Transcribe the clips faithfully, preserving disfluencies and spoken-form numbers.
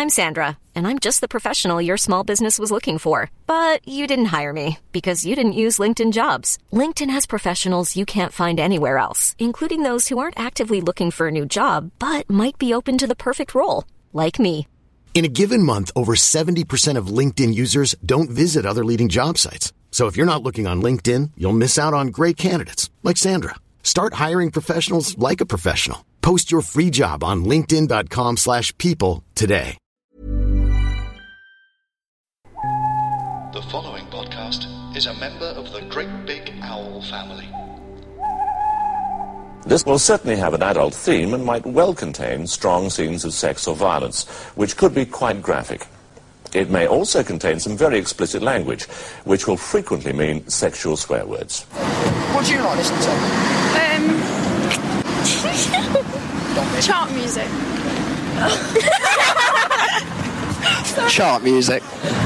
I'm Sandra, and I'm just the professional your small business was looking for. But you didn't hire me because you didn't use LinkedIn Jobs. LinkedIn has professionals you can't find anywhere else, including those who aren't actively looking for a new job, but might be open to the perfect role, like me. In a given month, over seventy percent of LinkedIn users don't visit other leading job sites. So if you're not looking on LinkedIn, you'll miss out on great candidates like Sandra. Start hiring professionals like a professional. Post your free job on linkedin.com slash people today. The following podcast is a member of the Great Big Owl family. This will certainly have an adult theme and might well contain strong scenes of sex or violence, which could be quite graphic. It may also contain some very explicit language, which will frequently mean sexual swear words. What do you like listening to? Um... Chart music. Chart music.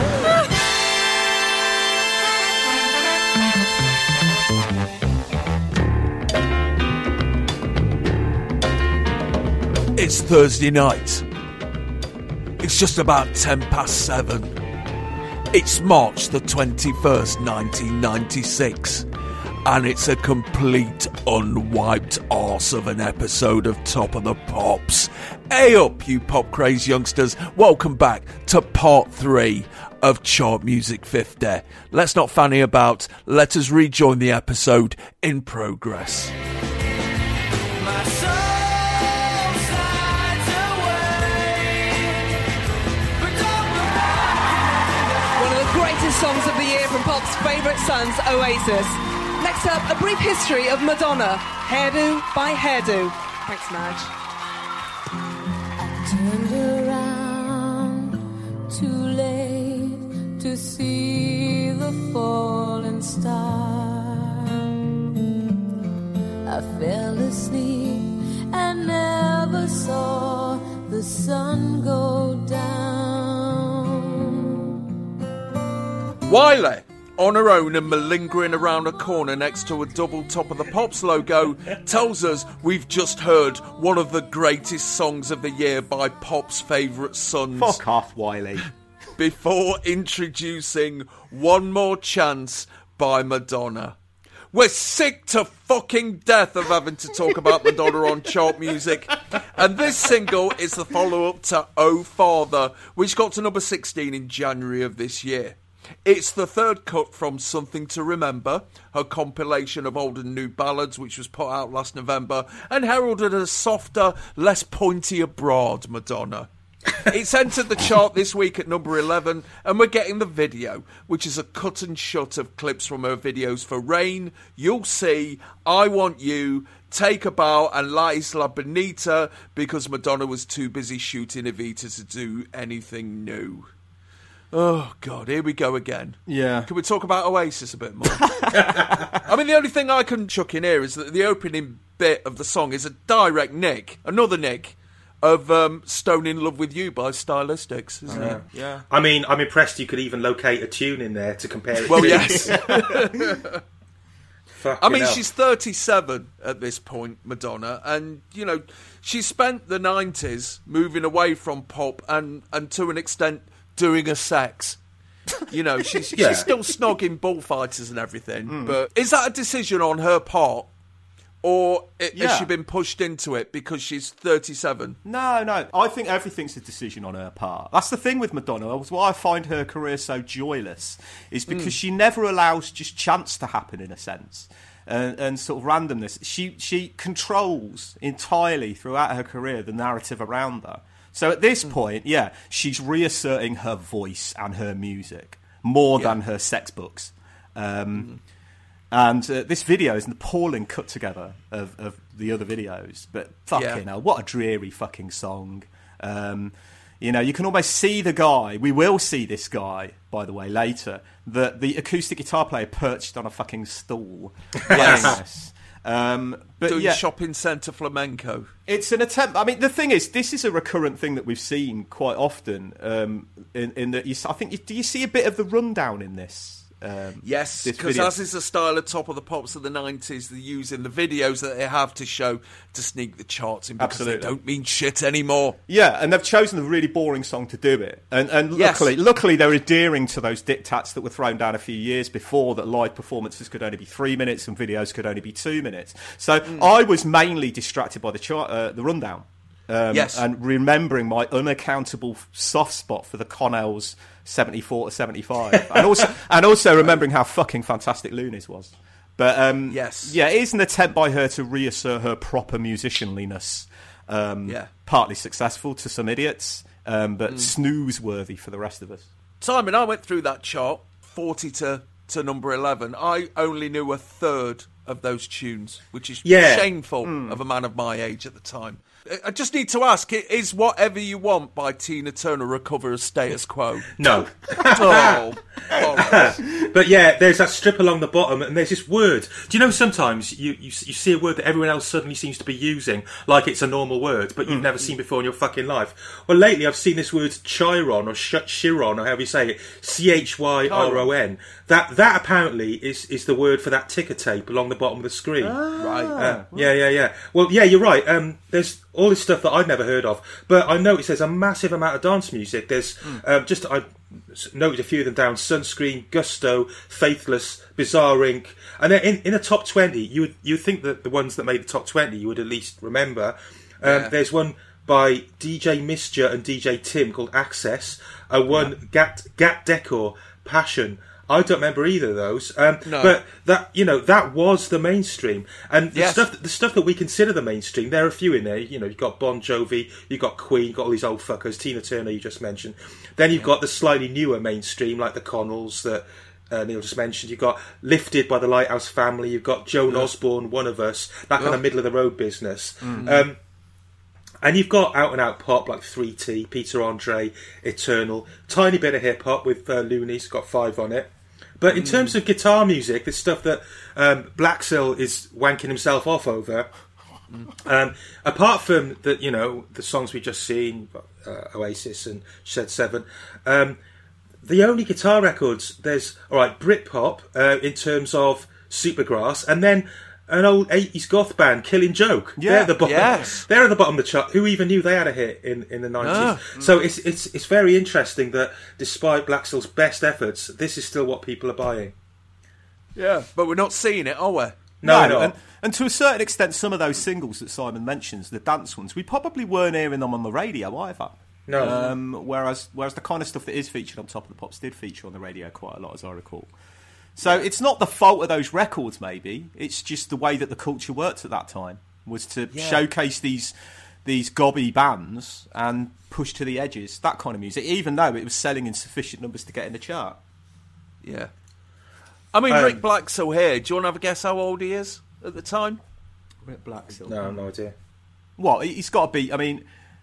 It's Thursday night. It's just about ten past seven. It's March the twenty-first, nineteen ninety-six. And it's a complete unwiped arse of an episode of Top of the Pops. Hey up, you pop craze youngsters. Welcome back to part three of Chart Music fifty. Let's not fanny about. Let us rejoin the episode in progress. My soul slides away, but don't look. One of the greatest songs of the year from pop's favourite sons, Oasis. Next up, a brief history of Madonna, Hairdo by Hairdo. Thanks, Madge. I turned around too late to see the falling star. I fell asleep and never saw the sun go down. Wiley, on her own and malingering around a corner next to a double Top of the Pops logo, tells us we've just heard one of the greatest songs of the year by Pop's favourite sons. Fuck off, Wiley. Before introducing One More Chance by Madonna. We're sick to fucking death of having to talk about Madonna on Chart Music. And this single is the follow-up to Oh Father, which got to number sixteen in January of this year. It's the third cut from Something to Remember, her compilation of old and new ballads, which was put out last November, and heralded as softer, less pointy abroad Madonna. It's entered the chart this week at number eleven, and we're getting the video, which is a cut and shut of clips from her videos for Rain, You'll See, I Want You, Take a Bow, and La Isla Bonita, because Madonna was too busy shooting Evita to do anything new. Oh, God, here we go again. Yeah. Can we talk about Oasis a bit more? I mean, the only thing I can chuck in here is that the opening bit of the song is a direct nick, another nick, of um, Stone in Love with You by Stylistics, isn't uh, it? Yeah. I mean, I'm impressed you could even locate a tune in there to compare it well, to. Well, yes. I mean, hell. she's thirty-seven at this point, Madonna, and, you know, she spent the nineties moving away from pop and, and to an extent, doing a sex. You know, she's, yeah. she's still snogging bullfighters and everything, mm. but is that a decision on her part? Or it, yeah. has she been pushed into it because she's thirty-seven? No, no. I think everything's a decision on her part. That's the thing with Madonna. That's why I find her career so joyless, is because mm. she never allows just chance to happen, in a sense, and, and sort of randomness. She she controls entirely throughout her career the narrative around her. So at this mm. point, yeah, she's reasserting her voice and her music more yeah. than her sex books. Um, mm. And uh, this video is an appalling cut together of, of the other videos. But fucking yeah. hell, what a dreary fucking song. Um, you know, you can almost see the guy. We will see this guy, by the way, later. The, the acoustic guitar player perched on a fucking stool. Yes. Um, but Doing yeah, shopping centre flamenco. It's an attempt. I mean, the thing is, this is a recurrent thing that we've seen quite often. Um, in, in that, you, I think, you, do you see a bit of the rundown in this? Um, yes, this because video. as is the style of Top of the Pops of the nineties, they're using the videos that they have to show to sneak the charts in because Absolutely. they don't mean shit anymore. Yeah, and they've chosen a really boring song to do it. And, and Yes. luckily, luckily they're adhering to those diktats that were thrown down a few years before, that live performances could only be three minutes and videos could only be two minutes. So Mm. I was mainly distracted by the chart, uh, the rundown. Um, Yes. And remembering my unaccountable soft spot for the Connells seventy-four to seventy-five. and also and also remembering how fucking fantastic Loonies was. But um, Yes. yeah, it is an attempt by her to reassert her proper musicianliness. Um, Yeah. Partly successful to some idiots, um, but Mm. snooze-worthy for the rest of us. Simon, I went through that chart, forty to, to number eleven. I only knew a third of those tunes, which is Yeah. shameful Hmm. of a man of my age at the time. I just need to ask, is Whatever You Want by Tina Turner recover as status quo? No. Oh, bollocks. But yeah, there's that strip along the bottom, and there's this word. Do you know sometimes you, you you see a word that everyone else suddenly seems to be using like it's a normal word, but you've never seen before in your fucking life? Well, lately I've seen this word chiron or sh- chiron or however you say it, C H Y R O N. That that apparently is is the word for that ticker tape along the bottom of the screen. Right. Uh, yeah, yeah, yeah. Well, yeah, you're right. Um, there's all this stuff that I'd never heard of, but I noticed there's a massive amount of dance music. There's um, just I noted a few of them down: Sunscreen, Gusto, Faithless, Bizarre Inc. And then in, in the top twenty, you would you would think that the ones that made the top twenty you would at least remember. Um, Yeah. There's one by D J Misture and D J Tim called Access. Uh, one Yeah. Gat Gat Decor, Passion. I don't remember either of those, um, No. but that you know that was the mainstream, and the Yes. stuff the stuff that we consider the mainstream. There are a few in there. You know, you've got Bon Jovi, you've got Queen, you've got all these old fuckers, Tina Turner you just mentioned. Then you've got the slightly newer mainstream, like the Connells that uh, Neil just mentioned. You've got Lifted by the Lighthouse Family. You've got Joan Yeah. Osborne, One of Us, that kind Yeah. of middle of the road business. Mhm. Um, and you've got out and out pop like three T, Peter Andre, Eternal, tiny bit of hip hop with uh, Loonies, got five on it. But in terms of guitar music, the stuff that um, Blacksil is wanking himself off over, um, apart from the you know the songs we just seen, uh, Oasis and Shed Seven, um, the only guitar records there's all right Britpop uh, in terms of Supergrass, and then an old eighties goth band, Killing Joke. Yeah, they're at the bottom. yes. They're at the bottom of the chart. Who even knew they had a hit in, in the nineties? Ah. So it's it's it's very interesting that despite Blacksil's best efforts, this is still what people are buying. Yeah, but we're not seeing it, are we? No, no. And, and to a certain extent, some of those singles that Simon mentions, the dance ones, we probably weren't hearing them on the radio either. No. Um, whereas, whereas the kind of stuff that is featured on Top of the Pops did feature on the radio quite a lot, as I recall. So it's not the fault of those records, maybe. It's just the way that the culture worked at that time, was to Yeah. showcase these these gobby bands and push to the edges, that kind of music, even though it was selling in sufficient numbers to get in the chart. Yeah. I mean, Um, Rick Black's here. Do you want to have a guess how old he is at the time? Rick Blacksil. No, no idea. What? he- He's got to be, I mean,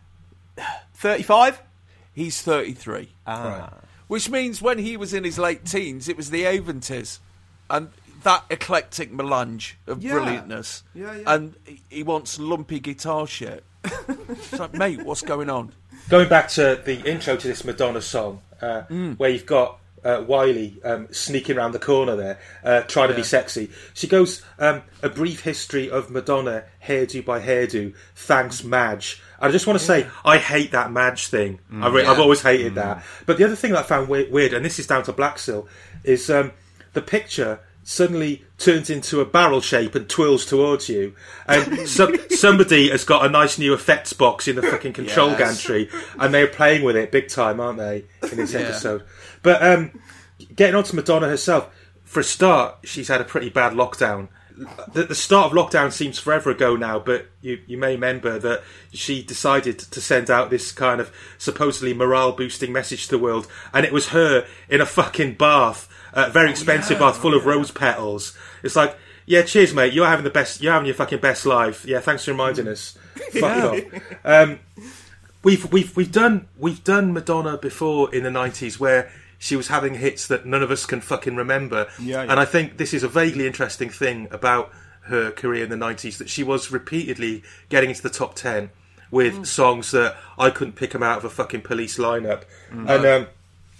thirty-five? He's thirty-three. Ah. Right. Which means when he was in his late teens, it was the Aventies. And that eclectic melange of Yeah. brilliantness. Yeah, yeah. And he- he wants lumpy guitar shit. It's like, mate, what's going on? Going back to the intro to this Madonna song, uh, Mm. where you've got uh, Wiley um, sneaking around the corner there, uh, trying to be Yeah. sexy. She goes, um, a brief history of Madonna, hairdo by hairdo, thanks Madge. I just want to say, I hate that Madge thing. I re- Yeah. I've always hated that. But the other thing that I found we- weird, and this is down to Blacksil, is um, the picture suddenly turns into a barrel shape and twirls towards you, and some, somebody has got a nice new effects box in the fucking control Yes. gantry, and they're playing with it big time, aren't they, in this Yeah. episode? But um, getting on to Madonna herself, for a start, she's had a pretty bad lockdown. The, the start of lockdown seems forever ago now, but you, you may remember that she decided to send out this kind of supposedly morale-boosting message to the world, and it was her in a fucking bath, a very expensive bath full of rose petals. It's like, yeah, cheers, mate. You're having the best. You're having your fucking best life. Yeah, thanks for reminding us. Fuck off. Um, we've we've we've done we've done Madonna before in the nineties where she was having hits that none of us can fucking remember. Yeah, yeah. And I think this is a vaguely interesting thing about her career in the nineties, that she was repeatedly getting into the top ten with songs that I couldn't pick them out of a fucking Police lineup. And um,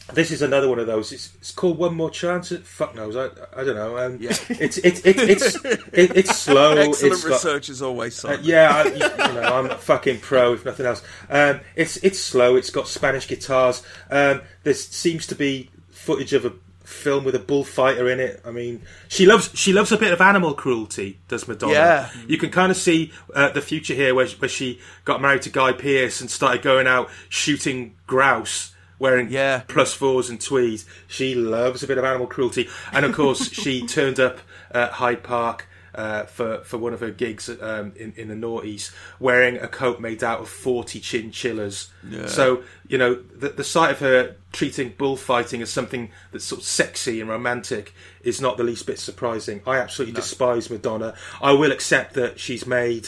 This is another one of those. It's, it's called One More Chance. Fuck knows. I, I don't know. Um, yeah. It's it's it's it's it, it's slow. Excellent it's research as always. Uh, yeah, I, you, you know, I'm a fucking pro if nothing else. Um, it's it's slow. It's got Spanish guitars. Um, there seems to be footage of a film with a bullfighter in it. I mean, she loves she loves a bit of animal cruelty. Does Madonna? Yeah. You can kind of see uh, the future here, where where she got married to Guy Pearce and started going out shooting grouse. Wearing yeah. plus fours and tweeds. She loves a bit of animal cruelty. And of course, she turned up at Hyde Park uh, for, for one of her gigs um, in, in the noughties, wearing a coat made out of forty chinchillas. Yeah. So, you know, the, the sight of her treating bullfighting as something that's sort of sexy and romantic is not the least bit surprising. I absolutely no. despise Madonna. I will accept that she's made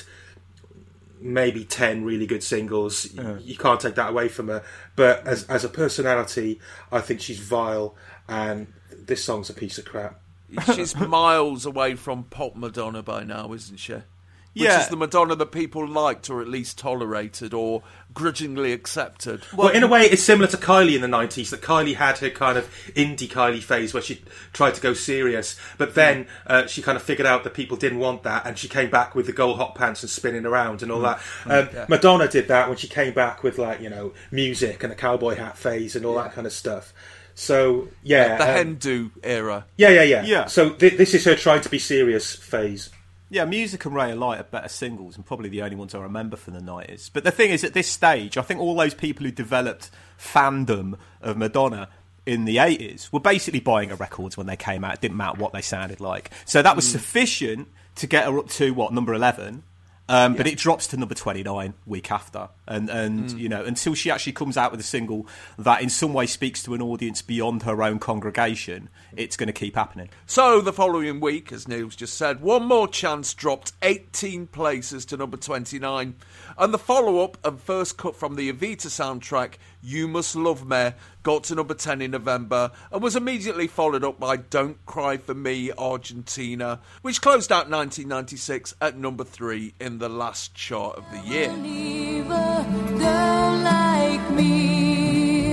maybe ten really good singles. Yeah. You can't take that away from her. But as as a personality, I think she's vile, and this song's a piece of crap. She's miles away from pop Madonna by now, isn't she? Which yeah. is the Madonna that people liked, or at least tolerated, or grudgingly accepted. Well, in a way, it's similar to Kylie in the nineties, that Kylie had her kind of indie Kylie phase where she tried to go serious, but then uh, she kind of figured out that people didn't want that, and she came back with the gold hot pants and spinning around and all that. Um, yeah. Madonna did that when she came back with, like, you know, music and a cowboy hat phase and all yeah. that kind of stuff. So, yeah. The um, hen do era. Yeah, yeah, yeah. yeah. So th- this is her trying to be serious phase. Yeah, Music and Ray of Light are better singles and probably the only ones I remember from the nineties. But the thing is, at this stage, I think all those people who developed fandom of Madonna in the eighties were basically buying her records when they came out. It didn't matter what they sounded like. So that was mm. sufficient to get her up to, what, number eleven? Um, yeah. But it drops to number twenty-nine week after. And, and mm. you know, until she actually comes out with a single that in some way speaks to an audience beyond her own congregation, it's going to keep happening. So the following week, as Neil's just said, One More Chance dropped eighteen places to number twenty-nine. And the follow-up and first cut from the Evita soundtrack, You Must Love Me, got to number ten in November and was immediately followed up by Don't Cry For Me, Argentina, which closed out nineteen ninety-six at number three in the last chart of the year. Leave a girl like me.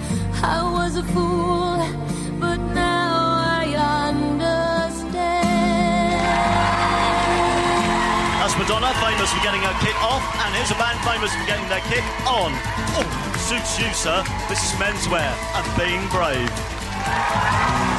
I was a fool, but now I understand. That's Madonna, famous for getting her kick off, and here's a band famous for getting their kick on. Oh, suits you, sir. This is Menswear and Being Brave.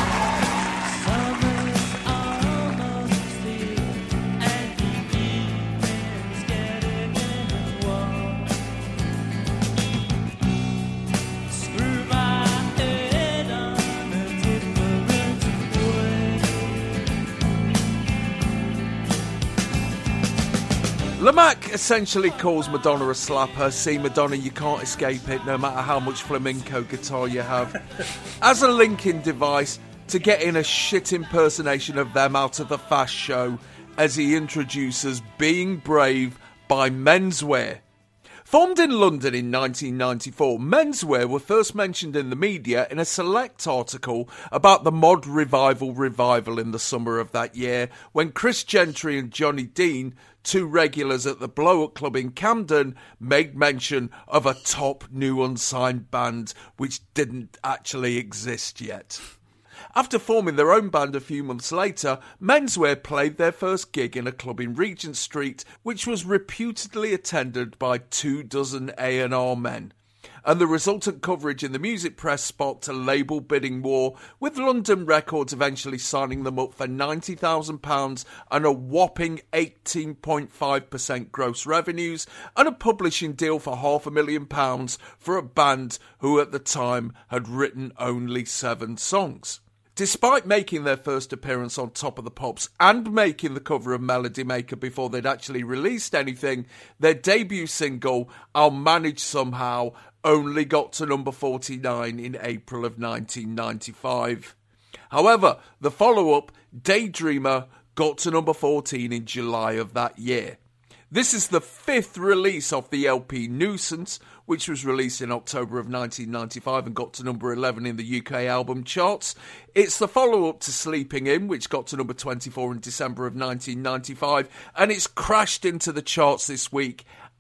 Lamac essentially calls Madonna a slapper. See, Madonna, you can't escape it, no matter how much flamenco guitar you have. As a linking device to get in a shit impersonation of them out of the Fast Show, as he introduces Being Brave by Menswear. Formed in London in nineteen ninety-four, Menswear were first mentioned in the media in a select article about the mod revival revival in the summer of that year, when Chris Gentry and Johnny Dean, two regulars at the Blow Up Club in Camden, made mention of a top new unsigned band which didn't actually exist yet. After forming their own band a few months later, Menswear played their first gig in a club in Regent Street, which was reputedly attended by two dozen A and R men. And the resultant coverage in the music press sparked a label bidding war, with London Records eventually signing them up for ninety thousand pounds and a whopping eighteen point five percent gross revenues, and a publishing deal for half a million pounds for a band who at the time had written only seven songs. Despite making their first appearance on Top of the Pops and making the cover of Melody Maker before they'd actually released anything, their debut single, I'll Manage Somehow, only got to number forty-nine in April of nineteen ninety-five. However, the follow-up, Daydreamer, got to number fourteen in July of that year. This is the fifth release of the L P Nuisance, which was released in October of nineteen ninety-five and got to number eleven in the U K album charts. It's the follow-up to Sleeping In, which got to number twenty-four in December of nineteen ninety-five, and it's crashed into the charts this week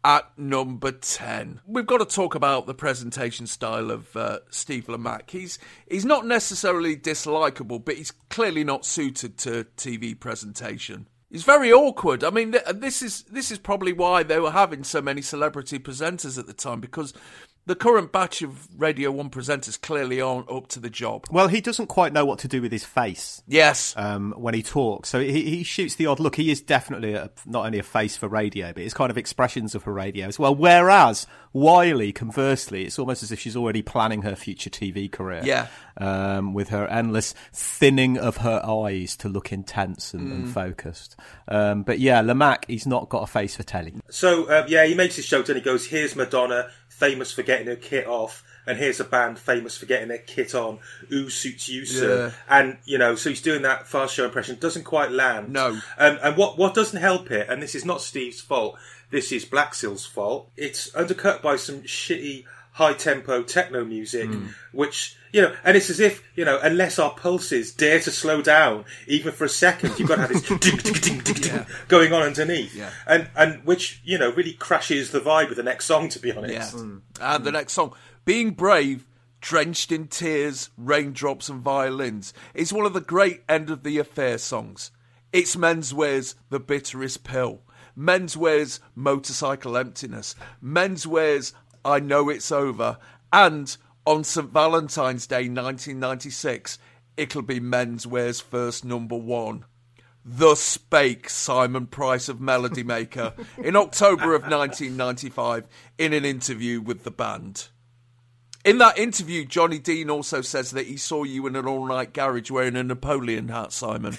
At number ten, we've got to talk about the presentation style of uh, Steve Lamacq. He's he's not necessarily dislikable, but he's clearly not suited to T V presentation. He's very awkward. I mean, th- this is this is probably why they were having so many celebrity presenters at the time, because the current batch of Radio one presenters clearly aren't up to the job. Well, he doesn't quite know what to do with his face. Yes. Um, when he talks. So he, he shoots the odd look. He is definitely a, not only a face for radio, but it's kind of expressions of her radio as well. Whereas Wiley, conversely, it's almost as if she's already planning her future T V career. Yeah. Um, with her endless thinning of her eyes to look intense and, mm. and focused. Um, but yeah, Lamacq, he's not got a face for telly. So, uh, yeah, he makes his joke and he goes, here's Madonna, famous for getting her kit off, and here's a band famous for getting their kit on. Ooh, suits you, sir. Yeah. And, you know, so he's doing that fast show impression. Doesn't quite land. No. Um, and what, what doesn't help it, and this is not Steve's fault, this is Blackseal's fault, it's undercut by some shitty high-tempo techno music, mm. which, you know, and it's as if, you know, unless our pulses dare to slow down, even for a second, you've got to have this ding, ding, ding, ding, ding, yeah. going on underneath. Yeah. And and which, you know, really crashes the vibe with the next song, to be honest. Yeah. Mm. And the next song, Being Brave, drenched in tears, raindrops and violins, is one of the great End of the Affair songs. It's Menswear's The Bitterest Pill, Menswear's Motorcycle Emptiness, Menswear's I Know It's Over, and on Saint Valentine's Day nineteen ninety-six, it'll be Menswear's first number one. Thus spake Simon Price of Melody Maker in October of nineteen ninety-five in an interview with the band. In that interview, Johnny Dean also says that he saw you in an all-night garage wearing a Napoleon hat, Simon.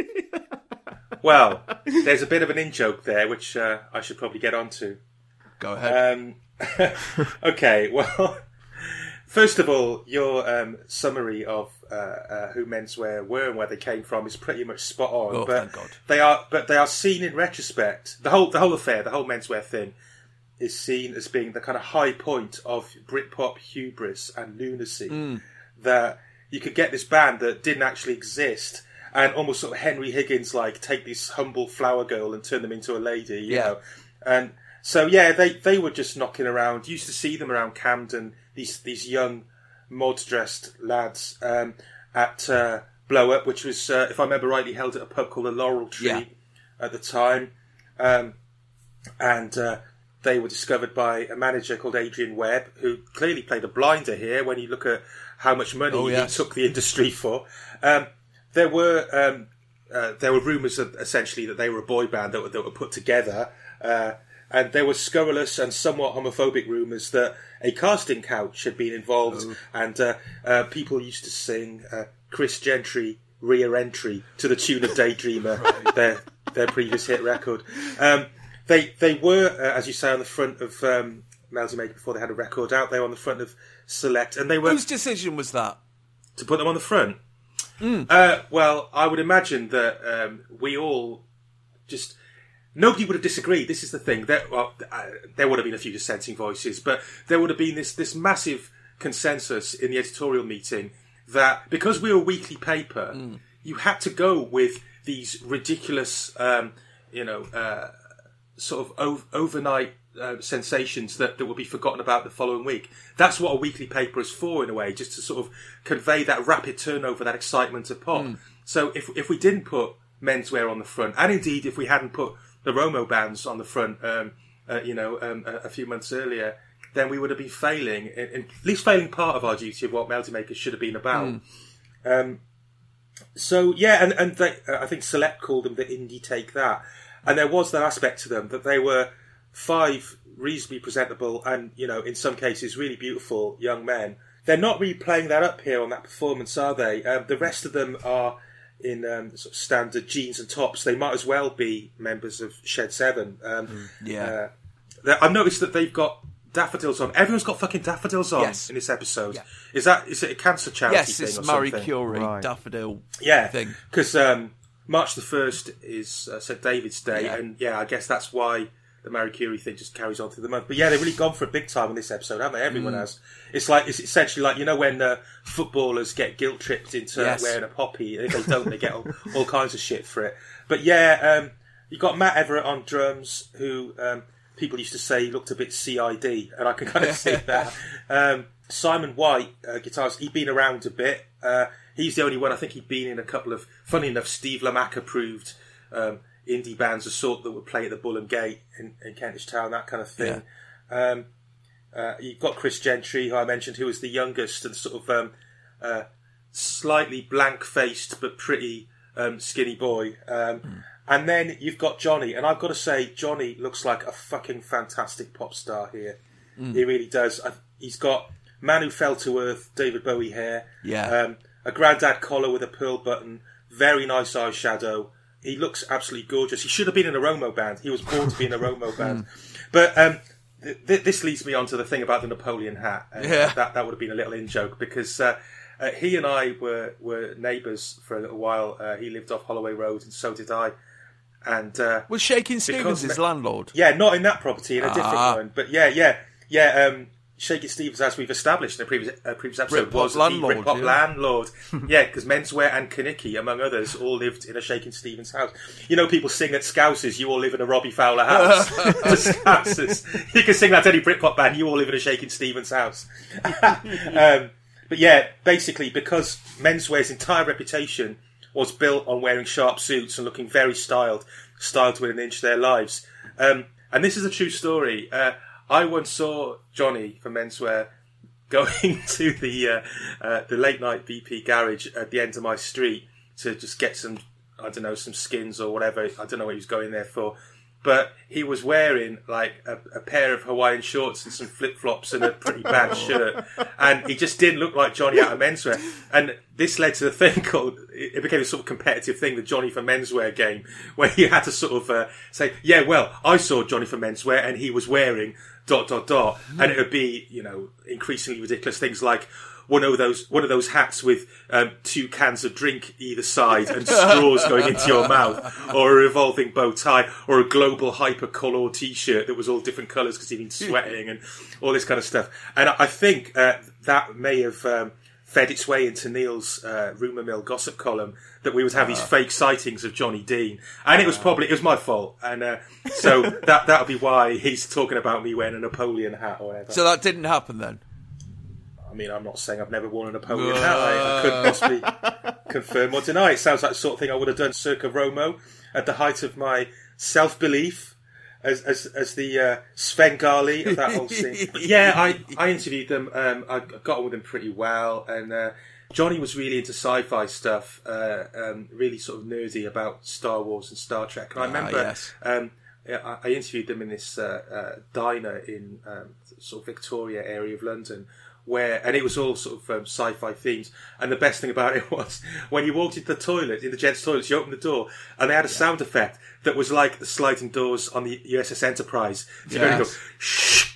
Well, there's a bit of an in-joke there, which uh, I should probably get onto. Go ahead. Um, okay, well, first of all, your um, summary of uh, uh, who Menswear were and where they came from is pretty much spot on. Oh, but thank God. They are, but they are seen in retrospect. The whole, the whole affair, the whole Menswear thing, is seen as being the kind of high point of Britpop hubris and lunacy. Mm. That you could get this band that didn't actually exist, and almost sort of Henry Higgins like take this humble flower girl and turn them into a lady. You Yeah. know, and. So yeah, they, they were just knocking around. Used to see them around Camden. These these young, mod dressed lads um, at uh, Blow Up, which was, uh, if I remember rightly, held at a pub called the Laurel Tree yeah. at the time, um, and uh, they were discovered by a manager called Adrian Webb, who clearly played a blinder here when you look at how much money oh, yes. he took the industry for. Um, there were um, uh, there were rumours essentially that they were a boy band that were, that were put together. Uh, And there were scurrilous and somewhat homophobic rumours that a casting couch had been involved, oh. and uh, uh, people used to sing uh, Chris Gentry re-entry to the tune of Daydreamer, right. their their previous hit record. Um, they they were, uh, as you say, on the front of um, Melody Maker before they had a record out. They were on the front of Select, and they were. Whose decision was that? To put them on the front. Mm. Uh, well, I would imagine that um, we all just. Nobody would have disagreed. This is the thing. There, well, uh, there would have been a few dissenting voices, but there would have been this, this massive consensus in the editorial meeting that because we were a weekly paper, mm. you had to go with these ridiculous, um, you know, uh, sort of ov- overnight uh, sensations that, that would be forgotten about the following week. That's what a weekly paper is for, in a way, just to sort of convey that rapid turnover, that excitement of pop. Mm. So if if we didn't put Menswear on the front, and indeed if we hadn't put the Romo bands on the front, um, uh, you know, um, a, a few months earlier, then we would have been failing, in, in, at least failing part of our duty of what Melody Makers should have been about. Mm. Um, so, yeah, and, and they, uh, I think Select called them the indie Take That. And there was that aspect to them, that they were five reasonably presentable and, you know, in some cases really beautiful young men. They're not really playing that up here on that performance, are they? Um, the rest of them are in um, sort of standard jeans and tops. They might as well be members of Shed seven. Um, mm, yeah. Uh, I've noticed that they've got daffodils on. Everyone's got fucking daffodils on yes. in this episode. Yeah. Is that is it a cancer charity yes, thing or it's something? Marie Curie right. daffodil yeah, thing. Because um, March the first is uh, Saint David's Day, yeah. and yeah, I guess that's why the Marie Curie thing just carries on through the month. But yeah, they've really gone for a big time in this episode, haven't they? Everyone mm. has. It's like it's essentially like, you know, when uh, footballers get guilt tripped into yes. wearing a poppy, and if they don't, they get all, all kinds of shit for it. But yeah, um, you got Matt Everett on drums, who um, people used to say he looked a bit C I D, and I can kind of see that. Um, Simon White, uh, guitarist, he'd been around a bit. Uh, he's the only one, I think he'd been in a couple of, funny enough, Steve Lamacq approved um, indie bands, the sort that would play at the Bull and Gate in, in Kentish Town, that kind of thing. Yeah. Um, uh, you've got Chris Gentry, who I mentioned, who was the youngest and sort of um, uh, slightly blank-faced but pretty um, skinny boy. Um, mm. And then you've got Johnny, and I've got to say, Johnny looks like a fucking fantastic pop star here. Mm. He really does. I, he's got Man Who Fell to Earth, David Bowie hair. Yeah. Um, a grandad collar with a pearl button. Very nice eyeshadow. He looks absolutely gorgeous. He should have been in a Romo band. He was born to be in a Romo band. But um, th- th- this leads me on to the thing about the Napoleon hat. And yeah. That that would have been a little in-joke because uh, uh, he and I were, were neighbours for a little while. Uh, he lived off Holloway Road and so did I. And uh, was Shakin' Stevens his landlord? Yeah, not in that property, in a ah. different one. But yeah, yeah, yeah. Um, Shakin' Stevens, as we've established in a previous, uh, previous episode, Britpop was landlord, the Britpop yeah. landlord. Yeah, because Menswear and Kaniki, among others, all lived in a Shakin' Stevens house. You know, people sing at Scousers, you all live in a Robbie Fowler house. To Scousers. You can sing that to any Britpop band, you all live in a Shakin' Stevens house. um, but yeah, basically, because Menswear's entire reputation was built on wearing sharp suits and looking very styled, styled to within an inch of their lives. Um, and this is a true story. Uh, I once saw Johnny from Menswear going to the uh, uh, the late night B P garage at the end of my street to just get some, I don't know, some skins or whatever. I don't know what he was going there for. But he was wearing like a, a pair of Hawaiian shorts and some flip-flops and a pretty bad shirt. And he just didn't look like Johnny out of Menswear. And this led to the thing called, it became a sort of competitive thing, the Johnny for Menswear game, where you had to sort of uh, say, yeah, well, I saw Johnny for Menswear and he was wearing dot, dot, dot. And it would be, you know, increasingly ridiculous things like, one of those one of those hats with um, two cans of drink either side and straws going into your mouth, or a revolving bow tie, or a global hyper-colour T-shirt that was all different colours because he'd been sweating and all this kind of stuff. And I think uh, that may have um, fed its way into Neil's uh, rumour mill gossip column that we would have uh. these fake sightings of Johnny Dean, and it was probably it was my fault, and uh, so that that'll be why he's talking about me wearing a Napoleon hat or whatever. So that didn't happen then. I mean, I'm not saying I've never worn a Napoleon hat. I, I couldn't possibly confirm or deny. It sounds like the sort of thing I would have done circa Romo at the height of my self-belief as as, as the uh, Svengali of that whole scene. But yeah, I, I interviewed them. Um, I got on with them pretty well. And uh, Johnny was really into sci-fi stuff, uh, um, really sort of nerdy about Star Wars and Star Trek. And I remember... Ah, yes. um, I, I interviewed them in this uh, uh, diner in um, sort of Victoria area of London, where and it was all sort of um, sci-fi themes. And the best thing about it was when you walked into the toilet, in the gents' toilets, you opened the door, and they had a yeah. sound effect that was like the sliding doors on the U S S Enterprise. So yes. you go, shh,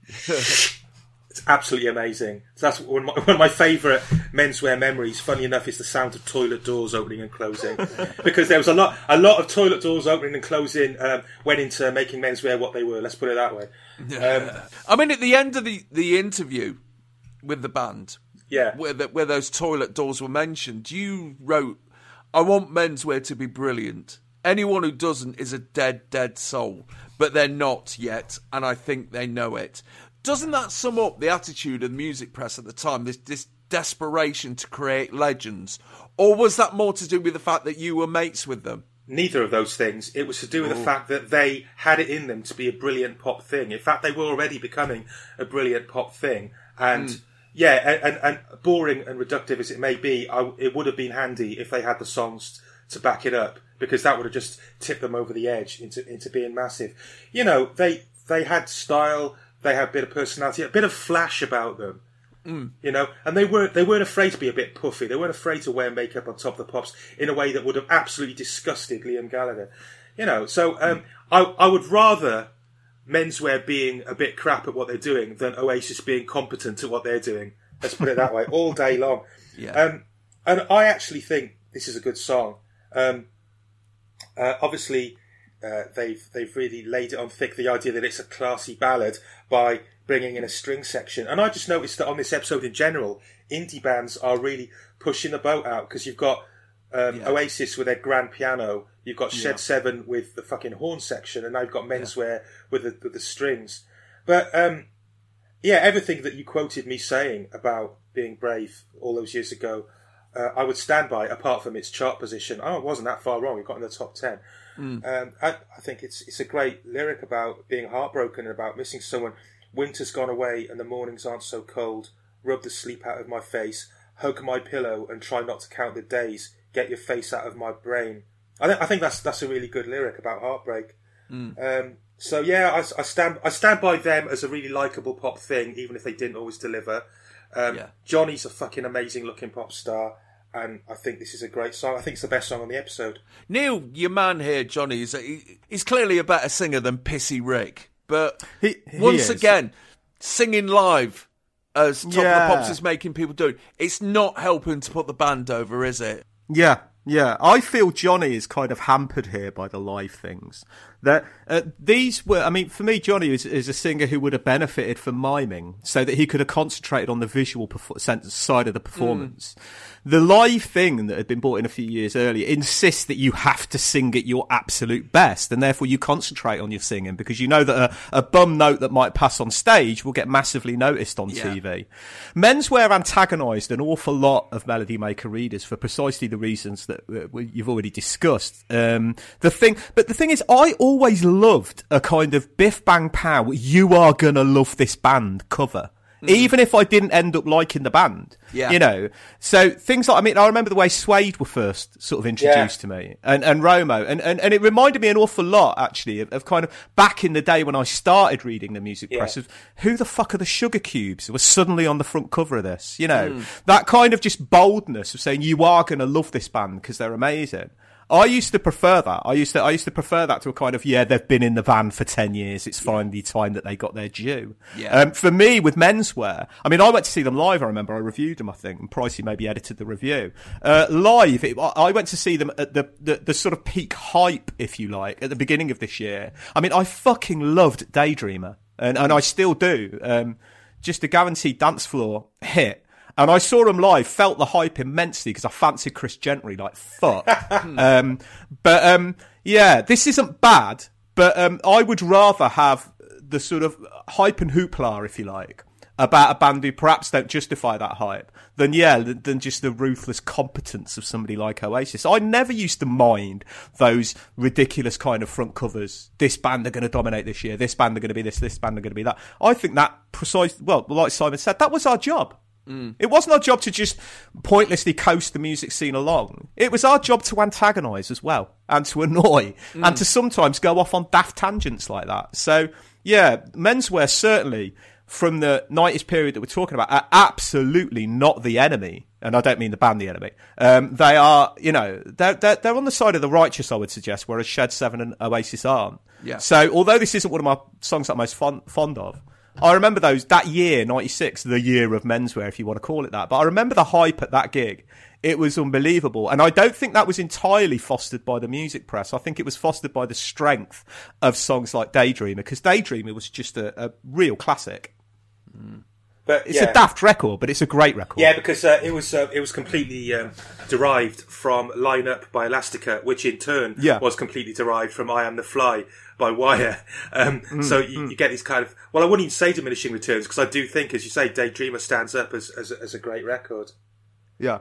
shh. It's absolutely amazing. So that's one of my, one of my favourite Menswear memories. Funny enough, is the sound of toilet doors opening and closing, because there was a lot, a lot of toilet doors opening and closing um, went into making Menswear what they were. Let's put it that way. Um, I mean, at the end of the, the interview with the band, yeah, where the, where those toilet doors were mentioned, you wrote, "I want Menswear to be brilliant. Anyone who doesn't is a dead, dead soul. But they're not yet, and I think they know it." Doesn't that sum up the attitude of the music press at the time, this, this desperation to create legends? Or was that more to do with the fact that you were mates with them? Neither of those things. It was to do with Ooh. the fact that they had it in them to be a brilliant pop thing. In fact, they were already becoming a brilliant pop thing. And, mm. yeah, and, and, and boring and reductive as it may be, I, it would have been handy if they had the songs to back it up, because that would have just tipped them over the edge into, into being massive. You know, they they had style... They had a bit of personality, a bit of flash about them, mm. you know. And they weren't they weren't afraid to be a bit puffy. They weren't afraid to wear makeup on top of the pops in a way that would have absolutely disgusted Liam Gallagher, you know. So um, mm. I I would rather Menswear being a bit crap at what they're doing than Oasis being competent at what they're doing. Let's put it that way, all day long. Yeah. Um, and I actually think this is a good song. Um, uh, obviously. Uh, they've they've really laid it on thick, the idea that it's a classy ballad by bringing in a string section. And I just noticed that on this episode in general, indie bands are really pushing the boat out, because you've got Um, Yeah. Oasis with their grand piano. You've got Shed Yeah. Seven with the fucking horn section, and now you've got Menswear with the with the strings. But um, yeah, everything that you quoted me saying about Being Brave all those years ago, uh, I would stand by. Apart from its chart position, oh, it wasn't that far wrong. It got in the top ten. Mm. Um, I, I think it's it's a great lyric about being heartbroken and about missing someone. Winter's gone away and the mornings aren't so cold. Rub the sleep out of my face. Hug my pillow and try not to count the days. Get your face out of my brain. I, th- I think that's that's a really good lyric about heartbreak. Mm. Um, so yeah, I, I stand I stand by them as a really likeable pop thing, even if they didn't always deliver. Um, Yeah. Johnny's a fucking amazing looking pop star, and I think this is a great song. I think it's the best song on the episode. Neil, your man here, Johnny, is a, he, he's clearly a better singer than Pissy Rick. But He- he once is. again, singing live, as Top Yeah. of the Pops is making people do, it's not helping to put the band over, is it? Yeah, yeah. I feel Johnny is kind of hampered here by the live things. That uh, these were, I mean, for me, Johnny is, is a singer who would have benefited from miming, so that he could have concentrated on the visual perfor- sense- side of the performance. The live thing that had been brought in a few years earlier insists that you have to sing at your absolute best, and therefore you concentrate on your singing because you know that a, a bum note that might pass on stage will get massively noticed on Yeah. T V. Menswear antagonised an awful lot of Melody Maker readers for precisely the reasons that uh, you've already discussed. Um, the thing, but the thing is, I always loved a kind of Biff Bang Pow, you are gonna love this band cover. Even if I didn't end up liking the band, Yeah. you know. So things like, I mean, I remember the way Suede were first sort of introduced Yeah. to me, and, and Romo, and, and, and it reminded me an awful lot, actually, of, of kind of back in the day when I started reading the music Yeah. press, of who the fuck are the Sugar Cubes who were suddenly on the front cover of this, you know. That kind of just boldness of saying you are going to love this band because they're amazing. I used to prefer that. I used to, I used to prefer that to a kind of, yeah, they've been in the van for ten years. It's finally time that they got their due. Yeah. Um, for me, with Menswear, I mean, I went to see them live. I remember I reviewed them, I think, and Pricey maybe edited the review. Uh, live, it, I went to see them at the, the, the sort of peak hype, if you like, at the beginning of this year. I mean, I fucking loved Daydreamer, and, and I still do. Um, just a guaranteed dance floor hit. And I saw him live, felt the hype immensely because I fancied Chris Gentry like fuck. um, but um, yeah, this isn't bad, but um, I would rather have the sort of hype and hoopla, if you like, about a band who perhaps don't justify that hype than, yeah, than, than just the ruthless competence of somebody like Oasis. I never used to mind those ridiculous kind of front covers. This band are going to dominate this year. This band are going to be this. This band are going to be that. I think that precise, well, like Simon said, that was our job. Mm. It wasn't our job to just pointlessly coast the music scene along. It was our job to antagonise as well, and to annoy, mm. and to sometimes go off on daft tangents like that. So, yeah, Menswear certainly, from the nineties period that we're talking about, are absolutely not the enemy. And I don't mean the band the enemy. Um, they are, you know, they're, they're, they're on the side of the righteous, I would suggest, whereas Shed seven and Oasis aren't. Yeah. So, although this isn't one of my songs that I'm most fond, fond of, I remember those, that year, ninety-six, the year of Menswear, if you want to call it that. But I remember the hype at that gig. It was unbelievable. And I don't think that was entirely fostered by the music press. I think it was fostered by the strength of songs like Daydreamer, because Daydreamer was just a, a real classic. Mm. But It's yeah. a daft record, but it's a great record. Yeah, because uh, it was uh, it was completely um, derived from Line Up by Elastica, which in turn Yeah. was completely derived from I Am the Fly by Wire. Um, Mm, so you, mm. you get these kind of, well, I wouldn't even say diminishing returns, because I do think, as you say, Daydreamer stands up as as, as a great record. Yeah.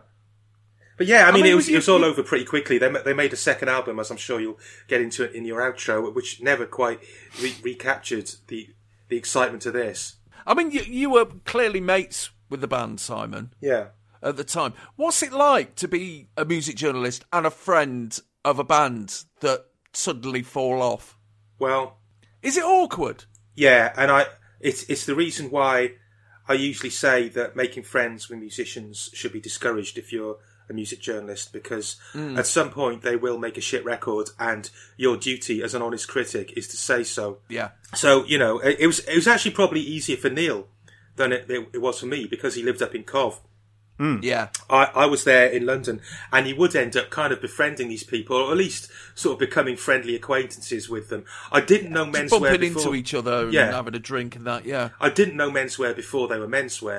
But yeah, I mean, I mean, it was you- it was all you- over pretty quickly. They ma- they made a second album, as I'm sure you'll get into it in your outro, which never quite re- recaptured the the excitement of this. I mean, you, you were clearly mates with the band, Simon. Yeah. At the time. What's it like to be a music journalist and a friend of a band that suddenly fall off? Well, is it awkward? Yeah, and I it's it's the reason why I usually say that making friends with musicians should be discouraged if you're a music journalist, because Mm. at some point they will make a shit record, and your duty as an honest critic is to say so. Yeah. So, you know, it, it was it was actually probably easier for Neil than it, it, it was for me, because he lived up in Cov. Yeah. I, I was there in London, and you would end up kind of befriending these people, or at least sort of becoming friendly acquaintances with them. I didn't know Just Menswear bumping before. into each other and Yeah. having a drink and that, yeah. I didn't know Menswear before they were Menswear,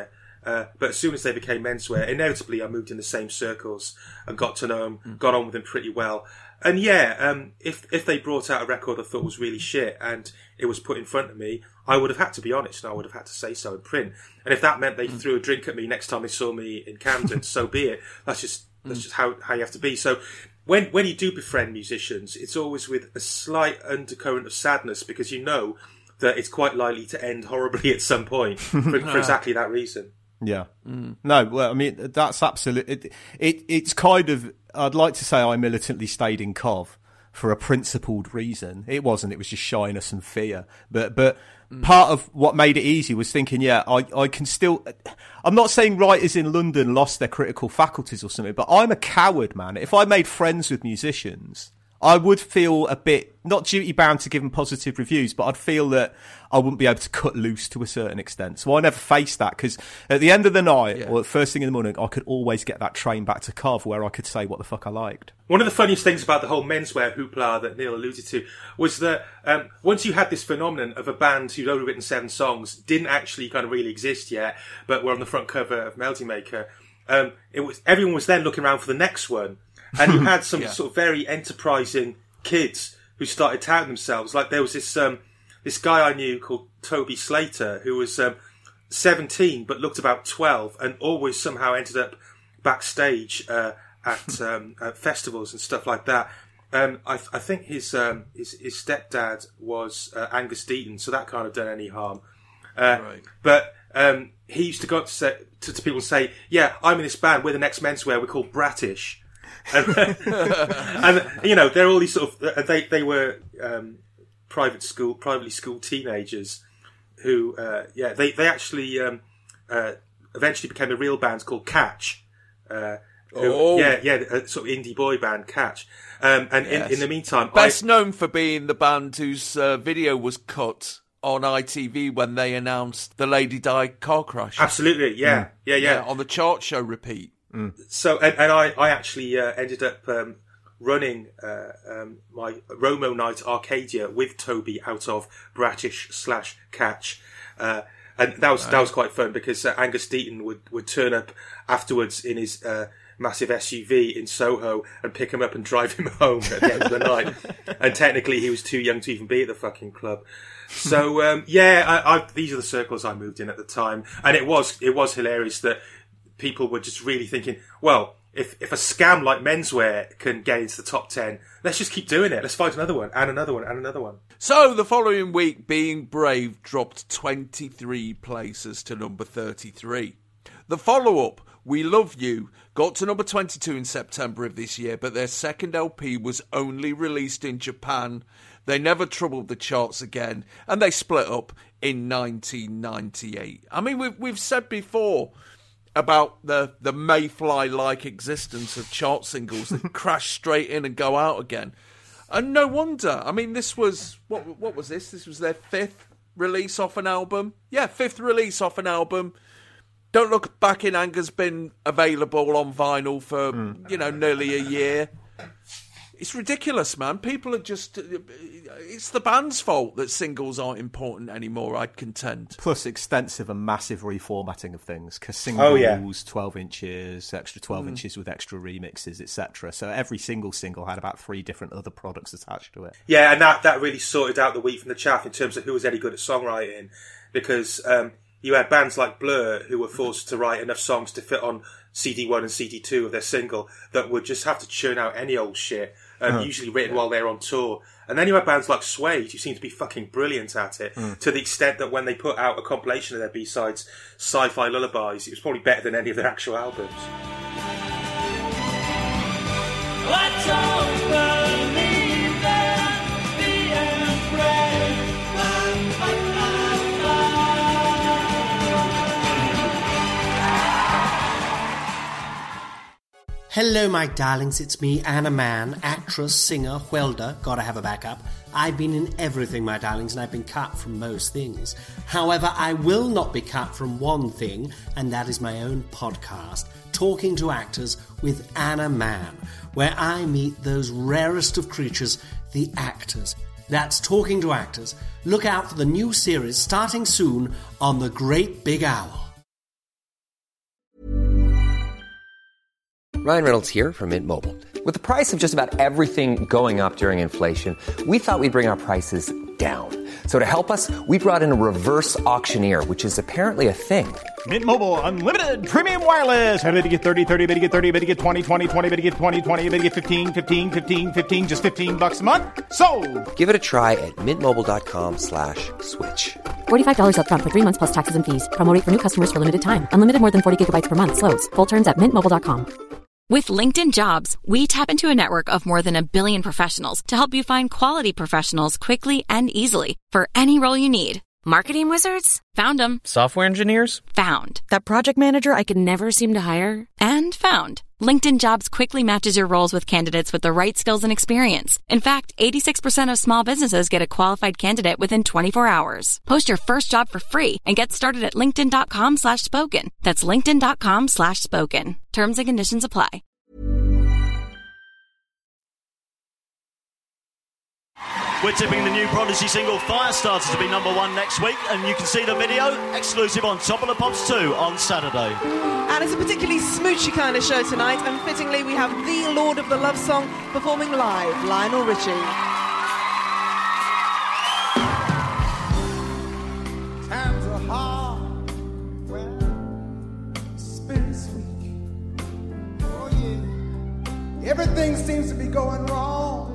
Uh, but as soon as they became menswear, inevitably I moved in the same circles and got to know them, mm. got on with them pretty well. And yeah, um, if if they brought out a record I thought was really shit and it was put in front of me, I would have had to be honest and I would have had to say so in print. And if that meant they mm. threw a drink at me next time they saw me in Camden, so be it. That's just that's mm. just how, how you have to be. So when when you do befriend musicians, it's always with a slight undercurrent of sadness because you know that it's quite likely to end horribly at some point for, for exactly that reason. Yeah. Mm. No, well, I mean, that's absolutely... It, it, it's kind of... I'd like to say I militantly stayed in Cov for a principled reason. It wasn't. It was just shyness and fear. But but mm. part of what made it easy was thinking, yeah, I, I can still... I'm not saying writers in London lost their critical faculties or something, but I'm a coward, man. If I made friends with musicians, I would feel a bit, not duty-bound to give them positive reviews, but I'd feel that I wouldn't be able to cut loose to a certain extent. So I never faced that, because at the end of the night, yeah. or the first thing in the morning, I could always get that train back to Cov where I could say what the fuck I liked. One of the funniest things about the whole menswear hoopla that Neil alluded to was that um, once you had this phenomenon of a band who'd only written seven songs, didn't actually kind of really exist yet, but were on the front cover of Melody Maker, um, it was everyone was then looking around for the next one. And you had some yeah. sort of very enterprising kids who started touting themselves. Like there was this um, this guy I knew called Toby Slater who was um, seventeen but looked about twelve and always somehow ended up backstage uh, at, um, at festivals and stuff like that. Um, I, I think his, um, his his stepdad was uh, Angus Deaton, so that can't have done any harm. Uh, right. But um, he used to go up to, say, to, to people and say, "Yeah, I'm in this band. We're the next menswear. We're called Bratish." and, and you know they're all these sort of they they were um, private school privately schooled teenagers who uh, yeah they they actually um, uh, eventually became a real band called Catch. Uh, who, oh yeah yeah a sort of indie boy band Catch. Um, and yes. in, in the meantime, best I, known for being the band whose uh, video was cut on I T V when they announced the Lady Di car crash. Absolutely, yeah, mm. yeah, yeah, yeah, on the chart show repeat. Mm. So, and, and I, I actually uh, ended up um, running uh, um, my Romo Night Arcadia with Toby out of Bratish slash Catch, uh, and that was right. that was quite fun because uh, Angus Deaton would, would turn up afterwards in his uh, massive S U V in Soho and pick him up and drive him home at the end of the night. And technically, he was too young to even be at the fucking club. So um, yeah, I, I, these are the circles I moved in at the time, and it was it was hilarious that people were just really thinking, well, if if a scam like menswear can get into the top ten, let's just keep doing it. Let's find another one, and another one, and another one. So the following week, Being Brave dropped twenty-three places to number thirty-three. The follow-up, We Love You, got to number twenty-two in September of this year, but their second L P was only released in Japan. They never troubled the charts again, and they split up in nineteen ninety-eight. I mean, we've, we've said before about the, the mayfly-like existence of chart singles that crash straight in and go out again. And no wonder. I mean, this was... What what was this? This was their fifth release off an album? Yeah, fifth release off an album. Don't Look Back in Anger's been available on vinyl for, mm. you know, nearly a year. It's ridiculous, man. People are just... It's the band's fault that singles aren't important anymore, I'd contend. Plus extensive and massive reformatting of things, because singles, oh, yeah. twelve inches, extra twelve mm. inches with extra remixes, et cetera. So every single single had about three different other products attached to it. Yeah, and that, that really sorted out the wheat from the chaff in terms of who was any good at songwriting, because um, you had bands like Blur who were forced to write enough songs to fit on C D one and C D two of their single that would just have to churn out any old shit, um, mm. usually written yeah. while they're on tour. And then you had bands like Suede, who seem to be fucking brilliant at it, mm. to the extent that when they put out a compilation of their B-sides, Sci-Fi Lullabies, it was probably better than any of their actual albums. I don't believe that being brave. Hello, my darlings, it's me, Anna Mann, actress, singer, welder, gotta have a backup. I've been in everything, my darlings, and I've been cut from most things. However, I will not be cut from one thing, and that is my own podcast, Talking to Actors with Anna Mann, where I meet those rarest of creatures, the actors. That's Talking to Actors. Look out for the new series starting soon on The Great Big Owl. Ryan Reynolds here from Mint Mobile. With the price of just about everything going up during inflation, we thought we'd bring our prices down. So to help us, we brought in a reverse auctioneer, which is apparently a thing. Mint Mobile Unlimited Premium Wireless. How to get thirty, thirty, how to get thirty, how to get twenty, twenty, twenty, how to get twenty, twenty, how to get fifteen, fifteen, fifteen, fifteen, just fifteen bucks a month? Sold! Give it a try at mintmobile.com slash switch. forty-five dollars up front for three months plus taxes and fees. Promo rate for new customers for limited time. Unlimited more than forty gigabytes per month. Slows full terms at mint mobile dot com. With LinkedIn Jobs, we tap into a network of more than a billion professionals to help you find quality professionals quickly and easily for any role you need. Marketing wizards? Found them. Software engineers? Found. That project manager I could never seem to hire? And found. LinkedIn Jobs quickly matches your roles with candidates with the right skills and experience. In fact, eighty-six percent of small businesses get a qualified candidate within twenty-four hours. Post your first job for free and get started at linkedin.com slash spoken. That's linkedin.com slash spoken. Terms and conditions apply. We're tipping the new Prodigy single Firestarter to be number one next week, and you can see the video exclusive on Top of the Pops two on Saturday. And it's a particularly smoochy kind of show tonight, and fittingly we have the Lord of the Love Song performing live, Lionel Richie. Times are hard, well, spirit's weak. Oh yeah, everything seems to be going wrong.